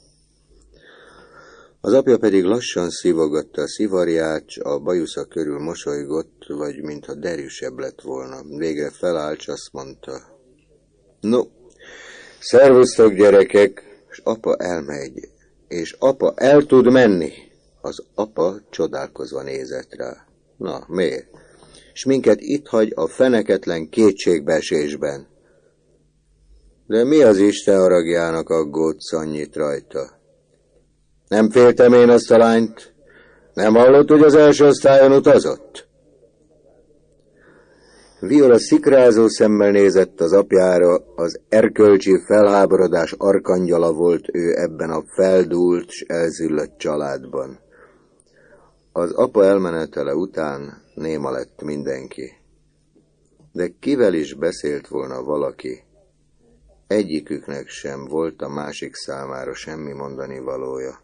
Az apja pedig lassan szívogatta a szivarját, s a bajusza körül mosolygott, vagy mintha derűsebb lett volna. Végre felállt, s azt mondta, no, szervusztok gyerekek, és apa elmegy, és apa el tud menni. Az apa csodálkozva nézett rá. Na, miért? S minket itt hagy a feneketlen kétségbeesésben. De mi az Isten haragjának aggódsz annyit rajta? Nem féltem én azt a lányt? Nem hallott, hogy az első osztályon utazott? Viola szikrázó szemmel nézett az apjára, az erkölcsi felháborodás arkangyala volt ő ebben a feldúlt s elzüllött családban. Az apa elmenetele után néma lett mindenki. De kivel is beszélt volna valaki? Egyiküknek sem volt a másik számára semmi mondani valója.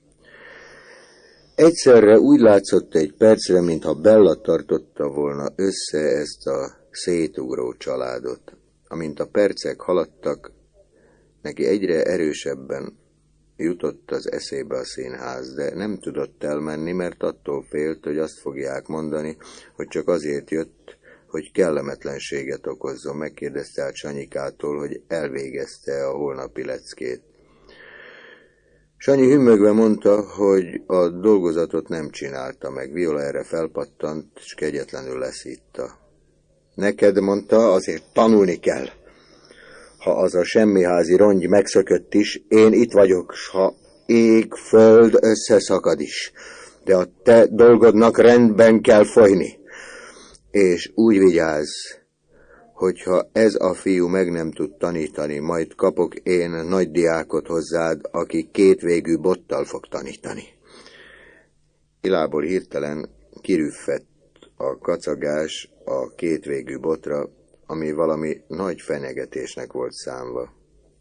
Egyszerre úgy látszott egy percre, mintha Bella tartotta volna össze ezt a szétugró családot. Amint a percek haladtak, neki egyre erősebben jutott az eszébe a színház, de nem tudott elmenni, mert attól félt, hogy azt fogják mondani, hogy csak azért jött, hogy kellemetlenséget okozzon. Megkérdezte át Sanyikától, hogy elvégezte a holnapi leckét. Sanyi hümmögve mondta, hogy a dolgozatot nem csinálta meg. Viola erre felpattant, és kegyetlenül leszítta. Neked, mondta, azért tanulni kell. Ha az a semmiházi rongy megszökött is, én itt vagyok, s ha ég, föld összeszakad is. de a te dolgodnak rendben kell folyni. És úgy vigyázz, hogyha ez a fiú meg nem tud tanítani, majd kapok én nagy diákot hozzád, aki kétvégű bottal fog tanítani. Ilából hirtelen kirüffett a kacagás a kétvégű botra, ami valami nagy fenyegetésnek volt számva.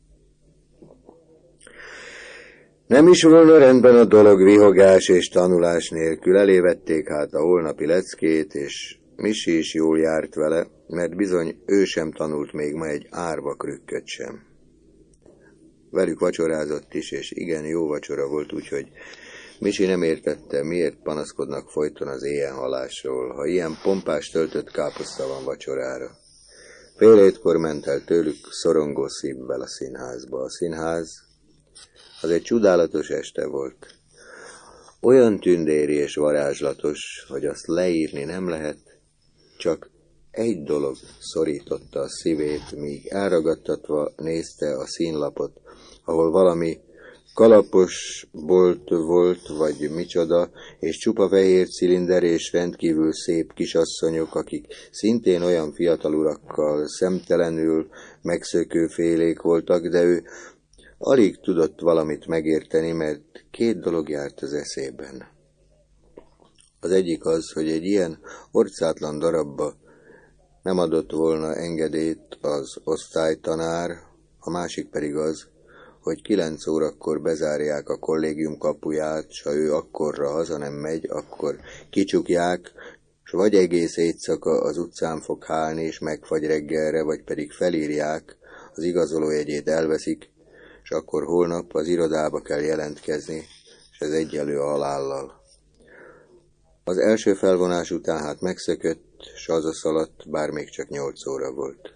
Nem is volna rendben a dolog vihogás és tanulás nélkül, elévették hát a holnapi leckét, és Misi is jól járt vele, mert bizony ő sem tanult még ma egy árva krükköt sem. Velük vacsorázott is, és igen jó vacsora volt, úgyhogy Misi nem értette, miért panaszkodnak folyton az éjjelhalásról, ha ilyen pompás töltött káposzta van vacsorára. Fél hétkor ment el tőlük szorongó szívvel a színházba. A színház az egy csodálatos este volt. Olyan tündéri és varázslatos, hogy azt leírni nem lehet, csak egy dolog szorította a szívét, míg elragadtatva nézte a színlapot, ahol valami kalapos bolt volt, vagy micsoda, és csupa fehér cilinder és rendkívül szép kisasszonyok, akik szintén olyan fiatal urakkal szemtelenül megszökőfélék voltak, de ő alig tudott valamit megérteni, mert két dolog járt az eszében. Az egyik az, hogy egy ilyen orcátlan darabba nem adott volna engedélyt az osztálytanár, a másik pedig az, hogy kilenc órakor bezárják a kollégium kapuját, s ha ő akkorra haza nem megy, akkor kicsukják, s vagy egész éjszaka az utcán fog hálni, és megfagy reggelre, vagy pedig felírják, az igazolójegyét elveszik, és akkor holnap az irodába kell jelentkezni, és ez egyenlő a halállal. Az első felvonás után hát megszökött, s hazaszaladt, bár még csak nyolc óra volt.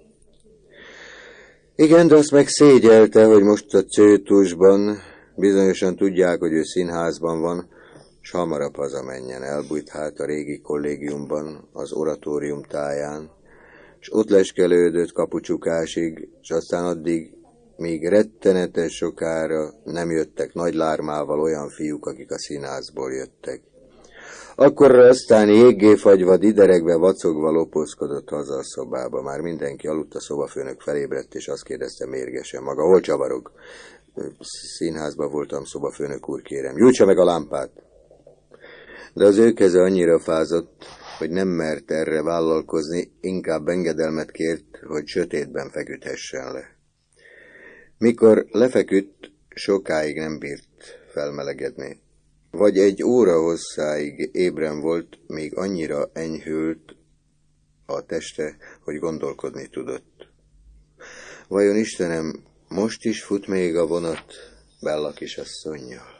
Igen, de azt meg szégyelte, hogy most a cőtusban bizonyosan tudják, hogy ő színházban van, s hamarabb hazamenjen. Elbújt hát a régi kollégiumban, az oratórium táján, s ott leskelődött kapucsukásig, s aztán addig, míg rettenetes sokára nem jöttek nagy lármával olyan fiúk, akik a színházból jöttek. Akkorra aztán jéggé fagyva, dideregve, vacogva lopózkodott haza a szobába. Már mindenki aludt, a szobafőnök felébredt, és azt kérdezte mérgesen maga, hol csavarog? Színházban voltam, szobafőnök úr, kérem. Gyújtsa meg a lámpát! De az ő keze annyira fázott, hogy nem mert erre vállalkozni, inkább engedelmet kért, hogy sötétben feküdhessen le. Mikor lefeküdt, sokáig nem bírt felmelegedni. Vagy egy óra hosszáig ébren volt, még annyira enyhült a teste, hogy gondolkodni tudott. Vajon Istenem, most is fut még a vonat Bella kisasszonnyal?